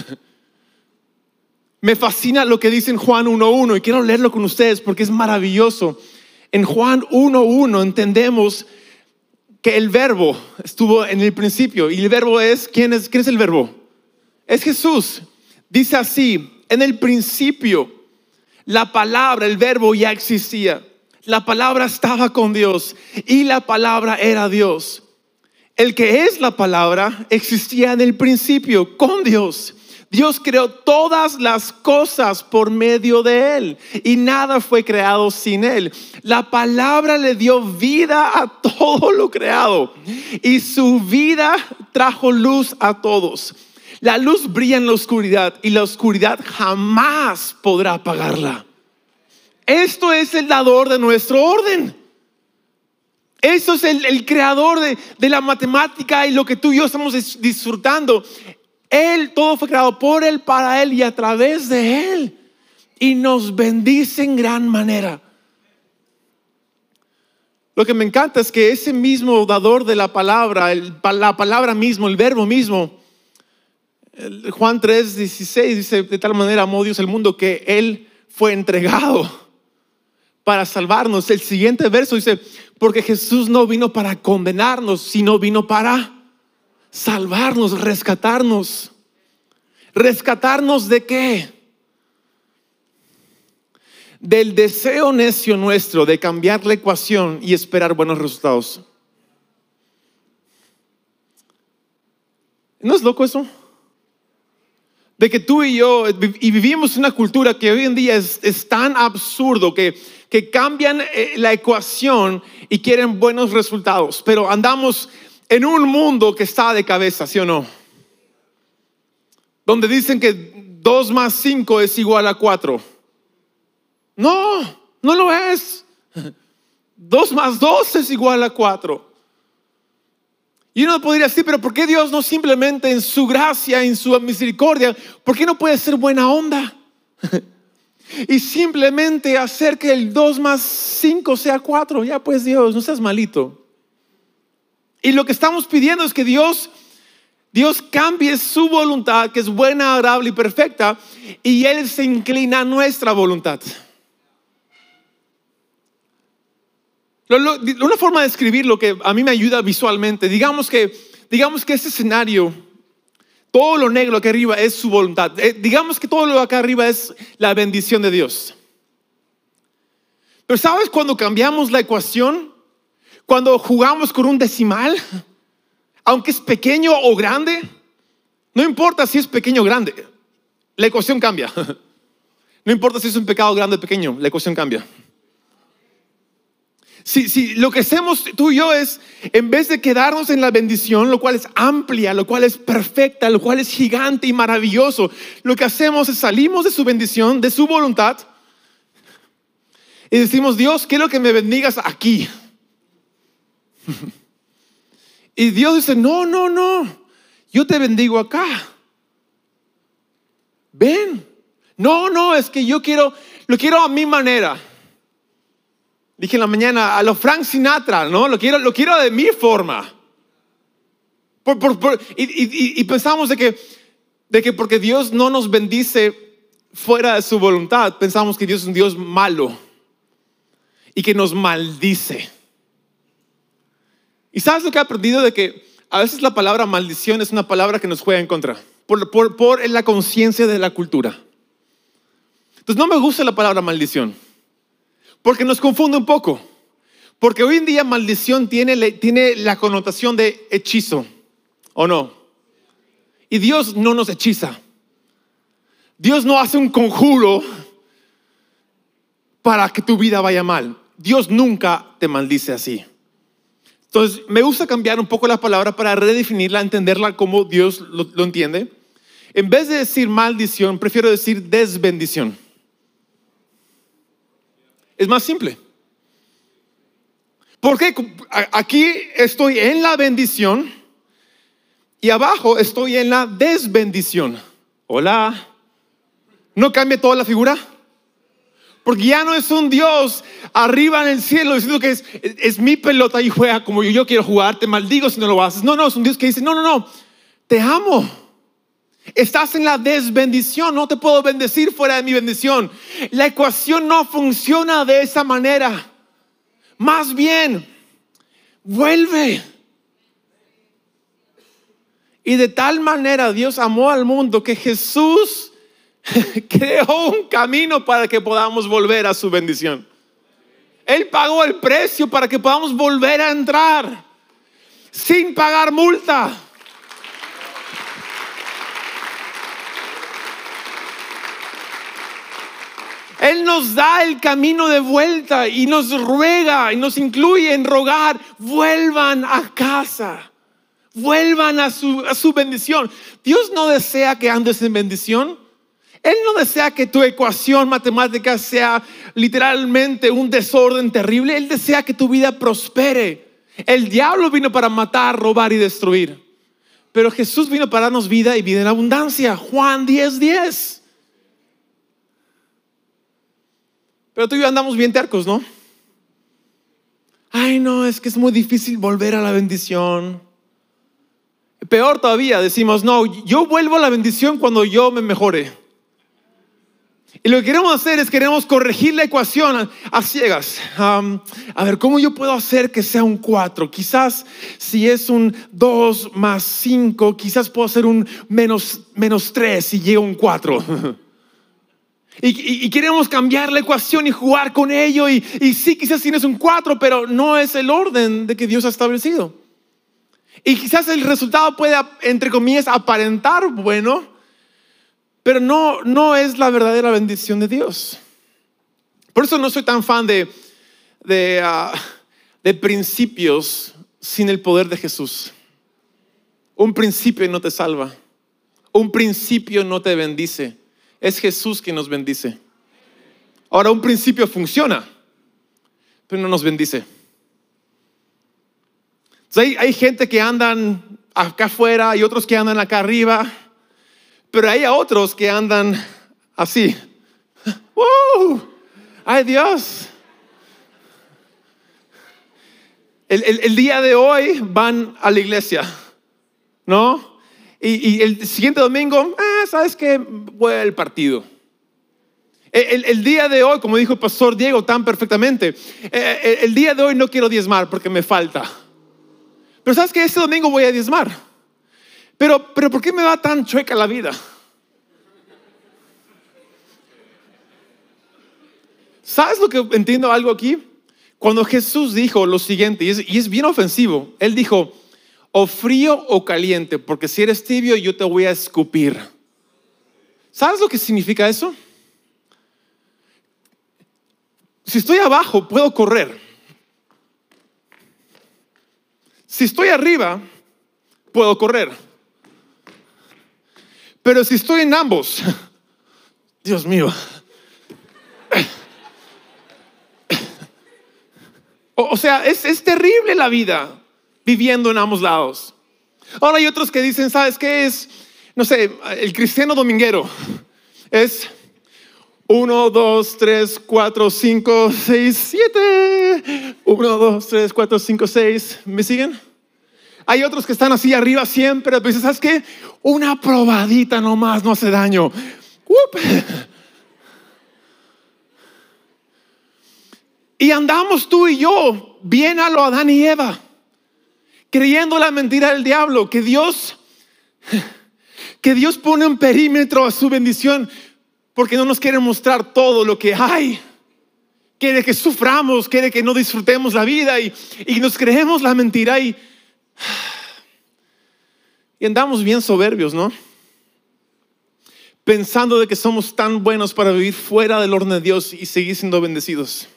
Me fascina lo que dice en Juan uno uno y quiero leerlo con ustedes porque es maravilloso. En Juan uno uno entendemos que el verbo estuvo en el principio y el verbo es, ¿quién es, quién es el verbo? Es Jesús. Dice así, en el principio la palabra, el verbo ya existía. La palabra estaba con Dios y la palabra era Dios. El que es la palabra existía en el principio con Dios. Dios creó todas las cosas por medio de Él y nada fue creado sin Él. La palabra le dio vida a todo lo creado y su vida trajo luz a todos. La luz brilla en la oscuridad y la oscuridad jamás podrá apagarla. Esto es el dador de nuestro orden. Esto es el, el creador de, de la matemática y lo que tú y yo estamos disfrutando. Él, todo fue creado por Él, para Él y a través de Él. Y nos bendice en gran manera. Lo que me encanta es que ese mismo dador de la palabra, el, la palabra mismo, el verbo mismo, Juan tres dieciséis dice, de tal manera amó Dios el mundo que Él fue entregado para salvarnos. El siguiente verso dice, porque Jesús no vino para condenarnos, sino vino para salvarnos, rescatarnos. ¿Rescatarnos de qué? Del deseo necio nuestro de cambiar la ecuación y esperar buenos resultados. ¿No es loco eso? De que tú y yo y vivimos una cultura que hoy en día es, es tan absurdo que, que cambian la ecuación y quieren buenos resultados, pero andamos en un mundo que está de cabeza, ¿sí o no? Donde dicen que dos más cinco es igual a cuatro. No, no lo es. Dos más dos es igual a cuatro. Y uno podría decir, pero ¿por qué Dios no simplemente en su gracia, en su misericordia, por qué no puede ser buena onda? Y simplemente hacer que el dos más cinco sea cuatro. Ya pues Dios, no seas malito. Y lo que estamos pidiendo es que Dios, Dios cambie su voluntad, que es buena, agradable y perfecta, y Él se inclina a nuestra voluntad. Una forma de describir lo que a mí me ayuda visualmente, digamos que, digamos que este escenario, todo lo negro acá arriba es su voluntad. Eh, digamos que todo lo acá arriba es la bendición de Dios. Pero ¿sabes cuando cambiamos la ecuación? Cuando jugamos con un decimal, aunque es pequeño o grande, no importa si es pequeño o grande, la ecuación cambia. No importa si es un pecado grande o pequeño, la ecuación cambia. Si, si lo que hacemos tú y yo es, en vez de quedarnos en la bendición, lo cual es amplia, lo cual es perfecta, lo cual es gigante y maravilloso, lo que hacemos es salimos de su bendición, de su voluntad, Y decimos, Dios, quiero que me bendigas aquí. Y Dios dice, no, no, no, yo te bendigo acá. Ven. No, no, es que yo quiero, lo quiero a mi manera. Dije en la mañana, a lo Frank Sinatra, ¿no? Lo quiero, lo quiero de mi forma. Por, por, por, y, y, y pensamos de que, de que porque Dios no nos bendice fuera de su voluntad, pensamos que Dios es un Dios malo y que nos maldice. ¿Y sabes lo que he aprendido? De que a veces la palabra maldición es una palabra que nos juega en contra por, por, por la conciencia de la cultura. Entonces no me gusta la palabra maldición porque nos confunde un poco. Porque hoy en día maldición tiene, tiene la connotación de hechizo, ¿o no? Y Dios no nos hechiza. Dios no hace un conjuro para que tu vida vaya mal. Dios nunca te maldice así. Entonces me gusta cambiar un poco la palabra para redefinirla, entenderla como Dios lo, lo entiende. En vez de decir maldición, prefiero decir desbendición. Es más simple. Porque aquí estoy en la bendición y abajo estoy en la desbendición. Hola. ¿No cambia toda la figura? Porque ya no es un Dios arriba en el cielo diciendo que es, es, es mi pelota y juega como yo, yo quiero jugar, te maldigo si no lo haces. No, no, es un Dios que dice, no, no, no, te amo. Estás en la desbendición, no te puedo bendecir fuera de mi bendición. La ecuación no funciona de esa manera. Más bien, vuelve. Y de tal manera Dios amó al mundo que Jesús creó un camino para que podamos volver a su bendición. Él pagó el precio para que podamos volver a entrar sin pagar multa. Él nos da el camino de vuelta y nos ruega y nos incluye en rogar, vuelvan a casa, vuelvan a su, a su bendición. Dios no desea que andes en bendición. Él no desea que tu ecuación matemática sea literalmente un desorden terrible. Él desea que tu vida prospere. El diablo vino para matar, robar y destruir. Pero Jesús vino para darnos vida y vida en abundancia. Juan diez diez. Pero tú y yo andamos bien tercos, ¿no? Ay, no, es que es muy difícil volver a la bendición. Peor todavía, decimos, no, yo vuelvo a la bendición cuando yo me mejore. Y lo que queremos hacer es queremos corregir la ecuación a, a ciegas. Um, a ver, ¿cómo yo puedo hacer que sea un cuatro? Quizás si es un dos más cinco, quizás puedo hacer un menos, menos tres y llega un cuatro. y, y, y queremos cambiar la ecuación y jugar con ello. Y, y sí, quizás tienes un cuatro, pero no es el orden de que Dios ha establecido. Y quizás el resultado pueda, entre comillas, aparentar bueno, pero no, no es la verdadera bendición de Dios. Por eso no soy tan fan de, de, uh, de principios sin el poder de Jesús. Un principio no te salva. Un principio no te bendice. Es Jesús quien nos bendice. Ahora, un principio funciona, pero no nos bendice. Entonces, hay, hay gente que andan acá afuera y otros que andan acá arriba. Pero hay otros que andan así. ¡Uh! ¡Ay, Dios! El, el, el día de hoy van a la iglesia, ¿no? Y, y el siguiente domingo, ah, ¿sabes qué? Voy al partido. El, el, el día de hoy, como dijo el pastor Diego tan perfectamente, el, el día de hoy no quiero diezmar porque me falta. Pero ¿sabes qué? Este domingo voy a diezmar. Pero, pero ¿por qué me va tan chueca la vida? ¿Sabes lo que entiendo algo aquí? Cuando Jesús dijo lo siguiente, y es, y es bien ofensivo. Él dijo, o frío o caliente, porque si eres tibio yo te voy a escupir. ¿Sabes lo que significa eso? Si estoy abajo puedo correr. Si estoy arriba puedo correr. Pero si estoy en ambos, Dios mío, O, o sea, es, es terrible la vida viviendo en ambos lados. Ahora hay otros que dicen, ¿sabes qué es? No sé, el cristiano dominguero es uno, dos, tres, cuatro, cinco, seis, siete. Uno, dos, tres, cuatro, cinco, seis. ¿Me siguen? Hay otros que están así arriba siempre. Pero dices, ¿sabes qué? Una probadita nomás no hace daño. ¡Up! Y andamos tú y yo bien a lo Adán y Eva, creyendo la mentira del diablo, que Dios, que Dios pone un perímetro a su bendición porque no nos quiere mostrar todo lo que hay. Quiere que suframos, quiere que no disfrutemos la vida y, y nos creemos la mentira y, y andamos bien soberbios, ¿no? Pensando de que somos tan buenos para vivir fuera del orden de Dios y seguir siendo bendecidos.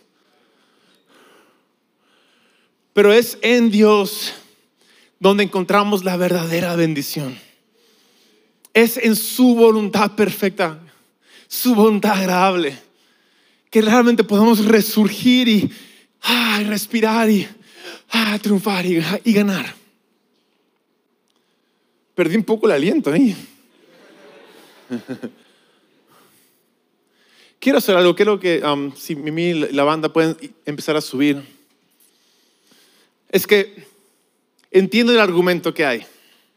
Pero es en Dios donde encontramos la verdadera bendición. Es en su voluntad perfecta, su voluntad agradable, que realmente podemos resurgir y ah, respirar y ah, triunfar y, y ganar. Perdí un poco el aliento ahí. Quiero hacer algo. Quiero que um, si Mimi y la banda pueden empezar a subir. Es que entiendo el argumento que hay.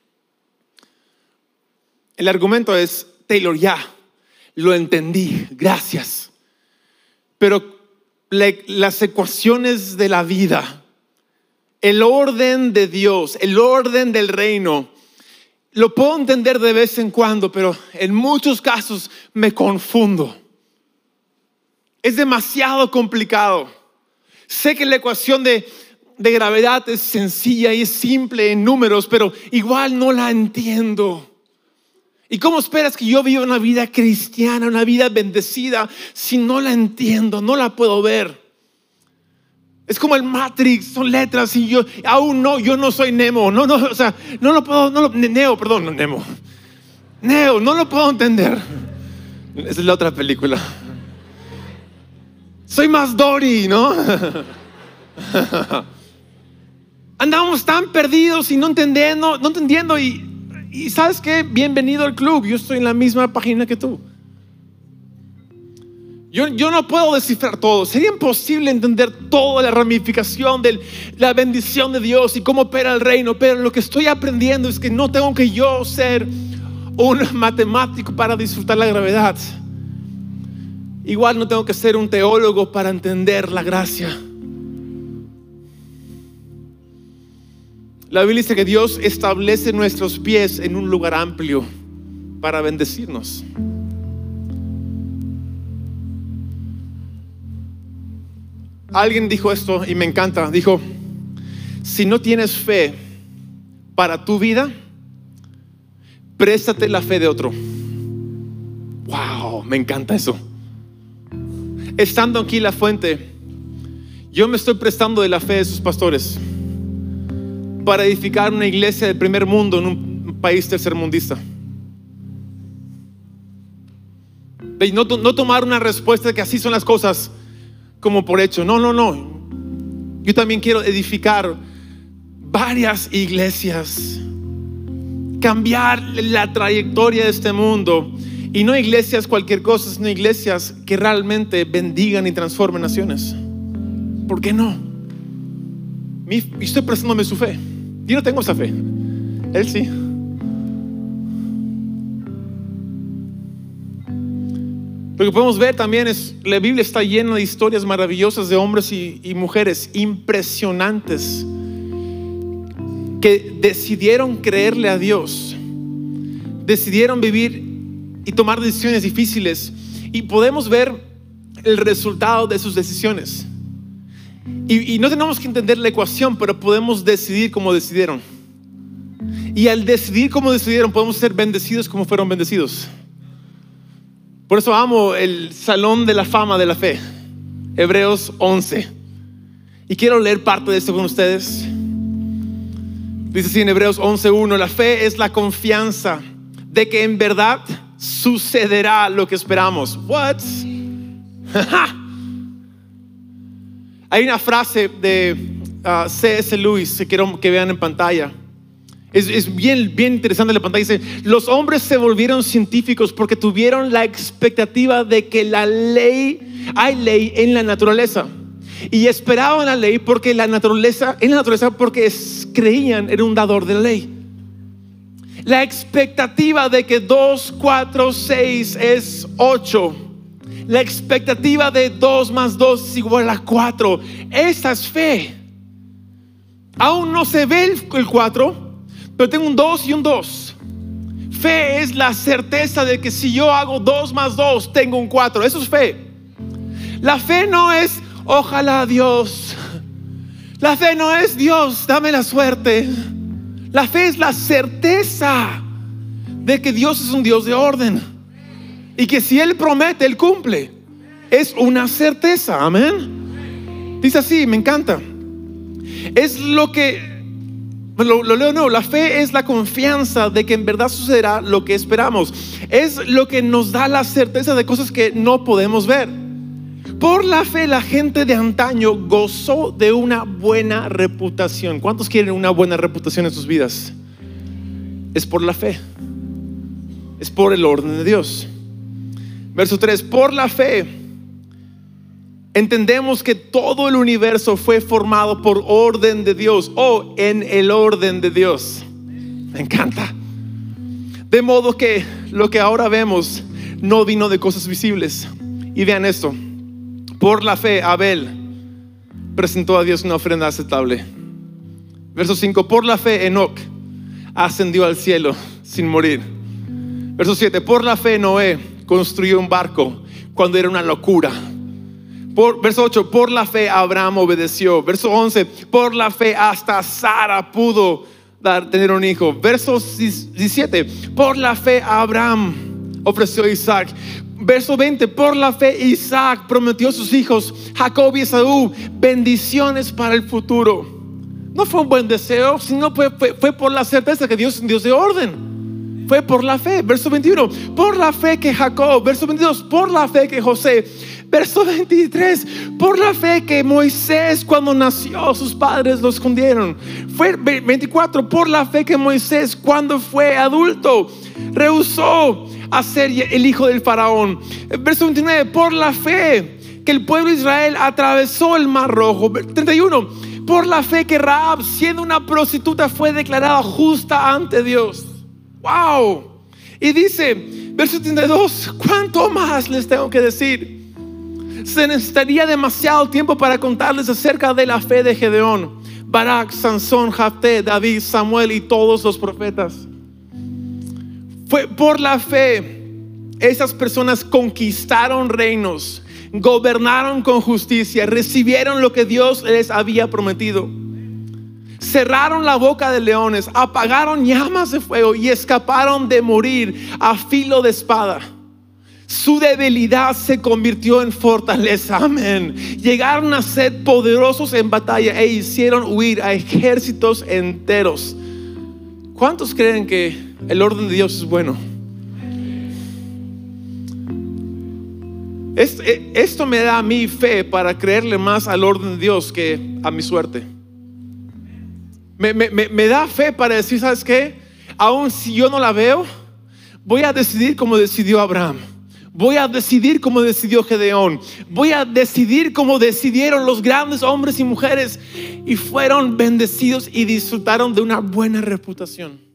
El argumento es, Taylor, ya, lo entendí, gracias. Pero la, las ecuaciones de la vida, el orden de Dios, el orden del reino, lo puedo entender de vez en cuando, pero en muchos casos me confundo. Es demasiado complicado. Sé que la ecuación de de gravedad es sencilla y es simple en números, pero igual no la entiendo. ¿Y cómo esperas que yo viva una vida cristiana, una vida bendecida, si no la entiendo, no la puedo ver? Es como el Matrix, son letras y yo aún no, yo no soy Nemo, no, no, o sea, no lo puedo, no lo, Neo, perdón, no Nemo, Neo, no lo puedo entender. Esa es la otra película. Soy más Dory, ¿no? Andamos tan perdidos y no entendiendo, no entendiendo y, y ¿sabes qué? Bienvenido al club. Yo estoy en la misma página que tú. Yo, yo no puedo descifrar todo. Sería imposible entender toda la ramificación de la bendición de Dios y cómo opera el reino. Pero lo que estoy aprendiendo es que no tengo que yo ser un matemático para disfrutar la gravedad. Igual no tengo que ser un teólogo para entender la gracia. La Biblia dice que Dios establece nuestros pies en un lugar amplio para bendecirnos. Alguien dijo esto y me encanta. Dijo, si no tienes fe para tu vida, préstate la fe de otro. Wow, me encanta eso. Estando aquí en La Fuente, yo me estoy prestando de la fe de sus pastores para edificar una iglesia de primer mundo en un país tercermundista. De no, no tomar una respuesta de que así son las cosas como por hecho. No, no, no. Yo también quiero edificar varias iglesias, cambiar la trayectoria de este mundo. Y no iglesias cualquier cosa, sino iglesias que realmente bendigan y transformen naciones. ¿Por qué no? Mi, estoy prestándome su fe. Yo no tengo esa fe. Él sí. Lo que podemos ver también es, la Biblia está llena de historias maravillosas de hombres y, y mujeres impresionantes que decidieron creerle a Dios, decidieron vivir y tomar decisiones difíciles, y podemos ver el resultado de sus decisiones. Y, y no tenemos que entender la ecuación, pero podemos decidir como decidieron. Y al decidir como decidieron, podemos ser bendecidos como fueron bendecidos. Por eso amo el Salón de la Fama de la Fe, Hebreos once. Y quiero leer parte de esto con ustedes. Dice así en Hebreos once uno: la fe es la confianza de que en verdad sucederá lo que esperamos. What? Hay una frase de uh, C S Lewis que quiero que vean en pantalla. Es, es bien, bien interesante la pantalla. Dice: los hombres se volvieron científicos porque tuvieron la expectativa de que la ley, hay ley en la naturaleza. Y esperaban la ley porque la naturaleza, en la naturaleza, porque es, creían era un dador de la ley. La expectativa de que dos, cuatro, seis es ocho. La expectativa de dos más dos es igual a cuatro. Esa es fe. Aún no se ve el cuatro, pero tengo un dos y un dos. Fe es la certeza de que si yo hago dos más dos, tengo un cuatro. Eso es fe. La fe no es ojalá Dios. La fe no es Dios, dame la suerte. La fe es la certeza de que Dios es un Dios de orden y que si Él promete, Él cumple. Es una certeza, amén. Dice así, me encanta. Es lo que Lo, lo leo, no, la fe es la confianza de que en verdad sucederá lo que esperamos. Es lo que nos da la certeza de cosas que no podemos ver. Por la fe la gente de antaño gozó de una buena reputación. ¿Cuántos quieren una buena reputación en sus vidas? Es por la fe. Es por el orden de Dios. Verso tres, por la fe entendemos que todo el universo fue formado por orden de Dios o en el orden de Dios. Me encanta. De modo que lo que ahora vemos no vino de cosas visibles. Y vean esto. Por la fe Abel presentó a Dios una ofrenda aceptable. Verso cinco. Por la fe Enoc ascendió al cielo sin morir. Verso siete. Por la fe Noé construyó un barco cuando era una locura. Por, verso ocho, por la fe Abraham obedeció. Verso once, por la fe hasta Sara pudo dar, tener un hijo. Verso diecisiete, por la fe Abraham ofreció a Isaac. Verso veinte, por la fe Isaac prometió a sus hijos Jacob y Esaú bendiciones para el futuro. No fue un buen deseo, sino fue, fue, fue por la certeza que Dios es un Dios de orden. Fue por la fe. Verso veintiuno, por la fe que Jacob. Verso veintidós, por la fe que José. Verso veintitrés, por la fe que Moisés cuando nació sus padres lo escondieron. Fue veinticuatro, por la fe que Moisés cuando fue adulto rehusó a ser el hijo del faraón. Verso veintinueve, por la fe que el pueblo de Israel atravesó el mar rojo. treinta y uno, por la fe que Rahab siendo una prostituta fue declarada justa ante Dios. Wow. Y dice, verso treinta y dos, ¿cuánto más les tengo que decir? Se necesitaría demasiado tiempo para contarles acerca de la fe de Gedeón, Barak, Sansón, Jafté, David, Samuel y todos los profetas. Fue por la fe esas personas conquistaron reinos, gobernaron con justicia, recibieron lo que Dios les había prometido, cerraron la boca de leones, apagaron llamas de fuego y escaparon de morir a filo de espada. Su debilidad se convirtió en fortaleza, amén. Llegaron a ser poderosos en batalla e hicieron huir a ejércitos enteros. ¿Cuántos creen que el orden de Dios es bueno? Esto me da a mí fe para creerle más al orden de Dios que a mi suerte. Me, me, me da fe para decir, ¿sabes qué? Aun si yo no la veo, voy a decidir como decidió Abraham. Voy a decidir como decidió Gedeón. Voy a decidir como decidieron los grandes hombres y mujeres y fueron bendecidos y disfrutaron de una buena reputación.